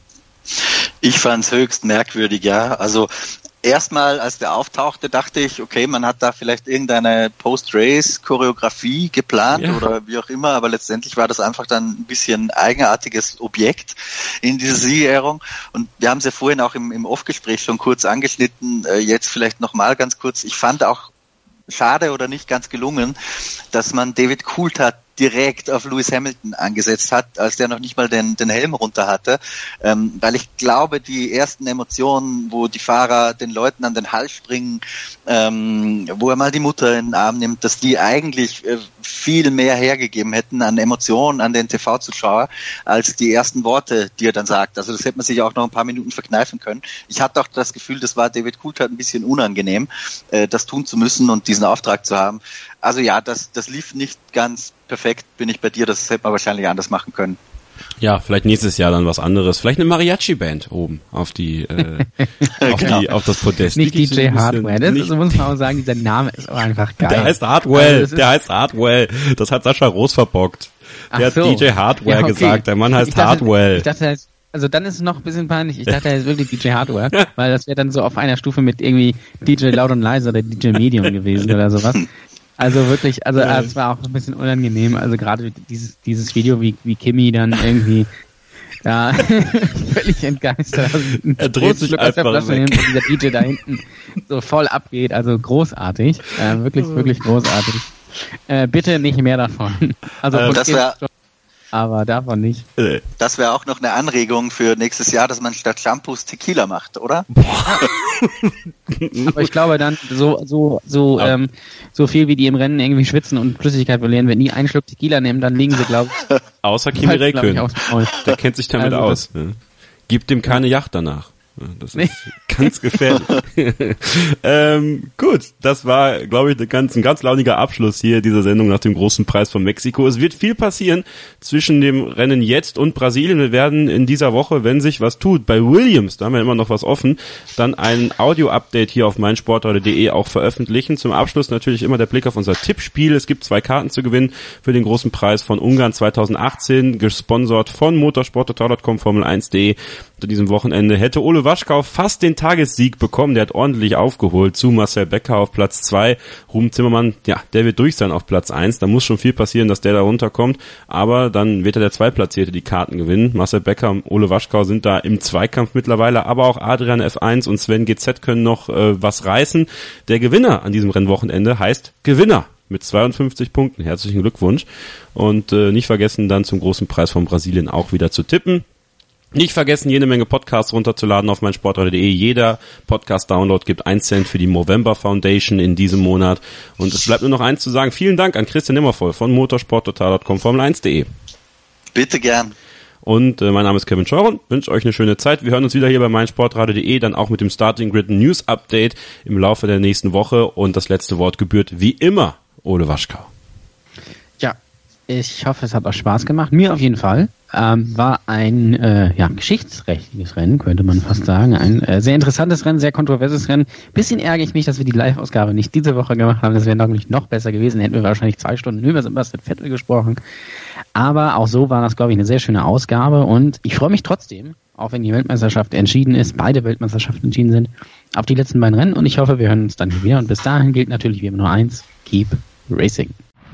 Ich fand es höchst merkwürdig, ja. Also erstmal, als der auftauchte, dachte ich, okay, man hat da vielleicht irgendeine Post-Race-Choreografie geplant ja. oder wie auch immer, aber letztendlich war das einfach dann ein bisschen eigenartiges Objekt in dieser Siegerehrung. Und wir haben es ja vorhin auch im, im Off-Gespräch schon kurz angeschnitten, äh, jetzt vielleicht nochmal ganz kurz. Ich fand auch schade oder nicht ganz gelungen, dass man David Coulthard direkt auf Lewis Hamilton angesetzt hat, als der noch nicht mal den, den Helm runter hatte, ähm, weil ich glaube, die ersten Emotionen, wo die Fahrer den Leuten an den Hals springen, ähm, wo er mal die Mutter in den Arm nimmt, dass die eigentlich äh, viel mehr hergegeben hätten an Emotionen an den T V-Zuschauer, als die ersten Worte, die er dann sagt. Also das hätte man sich auch noch ein paar Minuten verkneifen können. Ich hatte auch das Gefühl, das war David Coulthard ein bisschen unangenehm, äh, das tun zu müssen und diesen Auftrag zu haben. Also ja, das, das lief nicht ganz perfekt, bin ich bei dir, das hätte man wahrscheinlich anders machen können. Ja, vielleicht nächstes Jahr dann was anderes. Vielleicht eine Mariachi-Band oben auf die, äh, auf genau. die, auf das Podest. Nicht D J Hardwell, das ist, muss man auch sagen, dieser Name ist auch einfach geil. Der heißt Hardwell, also der heißt Hardwell. Das hat Sascha Roos verbockt. Der so. hat D J Hardwell ja, okay. gesagt, der Mann heißt ich dachte, Hardwell. Ich dachte, also dann ist es noch ein bisschen peinlich. Ich dachte, er ist wirklich D J Hardware, weil das wäre dann so auf einer Stufe mit irgendwie D J Laut und Leise oder D J Medium gewesen oder sowas. Also wirklich, also äh, es war auch ein bisschen unangenehm, also gerade dieses dieses Video, wie wie Kimi dann irgendwie da völlig entgeistert also er dreht sich einfach weg. Nimmt und dieser D J da hinten so voll abgeht, also großartig, äh, wirklich, wirklich großartig. Äh, bitte nicht mehr davon. Also äh, das wäre aber davon nicht. Das wäre auch noch eine Anregung für nächstes Jahr, dass man statt Shampoos Tequila macht, oder? Aber ich glaube dann, so so so ja. ähm, so viel wie die im Rennen irgendwie schwitzen und Flüssigkeit verlieren, wenn die einen Schluck Tequila nehmen, dann liegen sie, glaube ich. Außer Kimi Räikkönen. Der kennt sich damit also, aus. Ne? Gibt dem keine Yacht danach. Das ist nee. ganz gefährlich. ähm, gut, das war, glaube ich, ein ganz, ein ganz launiger Abschluss hier dieser Sendung nach dem großen Preis von Mexiko. Es wird viel passieren zwischen dem Rennen jetzt und Brasilien. Wir werden in dieser Woche, wenn sich was tut, bei Williams, da haben wir immer noch was offen, dann ein Audio-Update hier auf meinsportradio punkt de auch veröffentlichen. Zum Abschluss natürlich immer der Blick auf unser Tippspiel. Es gibt zwei Karten zu gewinnen für den großen Preis von Ungarn zweitausendachtzehn, gesponsert von motorsporttotal punkt com, Formel eins punkt de. An diesem Wochenende hätte Ole Waschkau fast den Tagessieg bekommen. Der hat ordentlich aufgeholt zu Marcel Becker auf Platz zwei. Ruben Zimmermann, ja, der wird durch sein auf Platz eins. Da muss schon viel passieren, dass der da runterkommt. Aber dann wird er der Zweitplatzierte die Karten gewinnen. Marcel Becker und Ole Waschkau sind da im Zweikampf mittlerweile. Aber auch Adrian F eins und Sven G Z können noch äh, was reißen. Der Gewinner an diesem Rennwochenende heißt Gewinner mit zweiundfünfzig Punkten. Herzlichen Glückwunsch. Und äh, nicht vergessen, dann zum großen Preis von Brasilien auch wieder zu tippen. Nicht vergessen, jede Menge Podcasts runterzuladen auf meinsportradio punkt de. Jeder Podcast-Download gibt ein Cent für die Movember Foundation in diesem Monat. Und es bleibt nur noch eins zu sagen. Vielen Dank an Christian Nimmervoll von motorsporttotal punkt com, Formel eins punkt de. Bitte gern. Und äh, mein Name ist Kevin Scheuren. Wünsche euch eine schöne Zeit. Wir hören uns wieder hier bei meinsportradio punkt de, dann auch mit dem Starting Grid News Update im Laufe der nächsten Woche. Und das letzte Wort gebührt wie immer Ole Waschkau. Ja, ich hoffe, es hat euch Spaß gemacht. Mir auf jeden Fall. Ähm, war ein äh, ja, geschichtsträchtiges Rennen, könnte man fast sagen. Ein äh, sehr interessantes Rennen, sehr kontroverses Rennen. Bisschen ärgere ich mich, dass wir die Live-Ausgabe nicht diese Woche gemacht haben. Das wäre natürlich noch besser gewesen. Hätten wir wahrscheinlich zwei Stunden über Sebastian Vettel gesprochen. Aber auch so war das, glaube ich, eine sehr schöne Ausgabe. Und ich freue mich trotzdem, auch wenn die Weltmeisterschaft entschieden ist, beide Weltmeisterschaften entschieden sind, auf die letzten beiden Rennen. Und ich hoffe, wir hören uns dann wieder. Und bis dahin gilt natürlich wie immer nur eins: Keep Racing.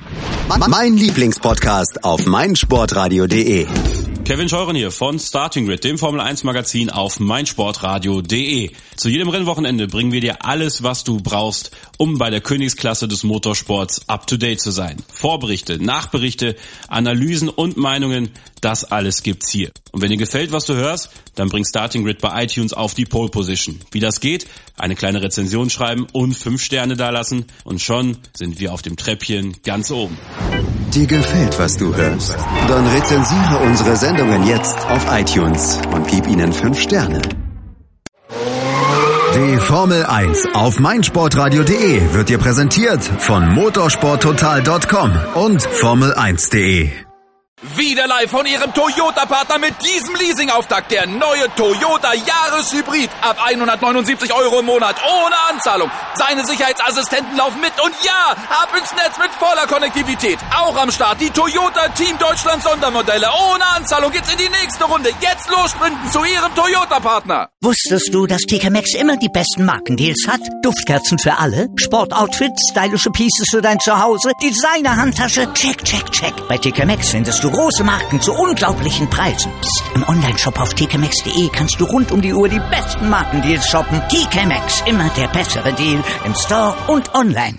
Mein Lieblingspodcast auf meinsportradio punkt de. Kevin Scheuren hier von Starting Grid, dem Formel eins Magazin auf meinsportradio punkt de. Zu jedem Rennwochenende bringen wir dir alles, was du brauchst, um bei der Königsklasse des Motorsports up to date zu sein. Vorberichte, Nachberichte, Analysen und Meinungen, das alles gibt's hier. Und wenn dir gefällt, was du hörst, dann bring Starting Grid bei iTunes auf die Pole Position. Wie das geht? Eine kleine Rezension schreiben und fünf Sterne dalassen und schon sind wir auf dem Treppchen ganz oben. Dir gefällt, was du hörst? Dann rezensiere unsere Sendungen jetzt auf iTunes und gib ihnen fünf Sterne. Die Formel eins auf meinsportradio punkt de wird dir präsentiert von motorsporttotal punkt com und formel eins punkt de. Wieder live von Ihrem Toyota-Partner mit diesem Leasing-Auftakt. Der neue Toyota Jahreshybrid. Ab hundertneunundsiebzig Euro im Monat. Ohne Anzahlung. Seine Sicherheitsassistenten laufen mit. Und ja, ab ins Netz mit voller Konnektivität. Auch am Start die Toyota Team Deutschland Sondermodelle. Ohne Anzahlung geht's in die nächste Runde. Jetzt los sprinten zu Ihrem Toyota-Partner. Wusstest du, dass T K Maxx immer die besten Markendeals hat? Duftkerzen für alle, Sportoutfits, stylische Pieces für dein Zuhause, Designer-Handtasche, check, check, check. Bei T K Maxx findest du große Marken zu unglaublichen Preisen. Psst. Im Onlineshop auf t k maxx punkt de kannst du rund um die Uhr die besten Markendeals shoppen. T K Maxx, immer der bessere Deal im Store und online.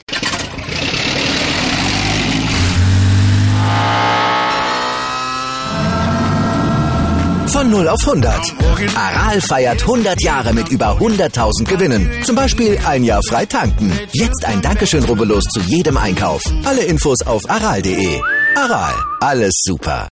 Von null auf hundert. Aral feiert hundert Jahre mit über hunderttausend Gewinnen. Zum Beispiel ein Jahr frei tanken. Jetzt ein Dankeschön, rubbellos zu jedem Einkauf. Alle Infos auf aral punkt de. Aral, alles super.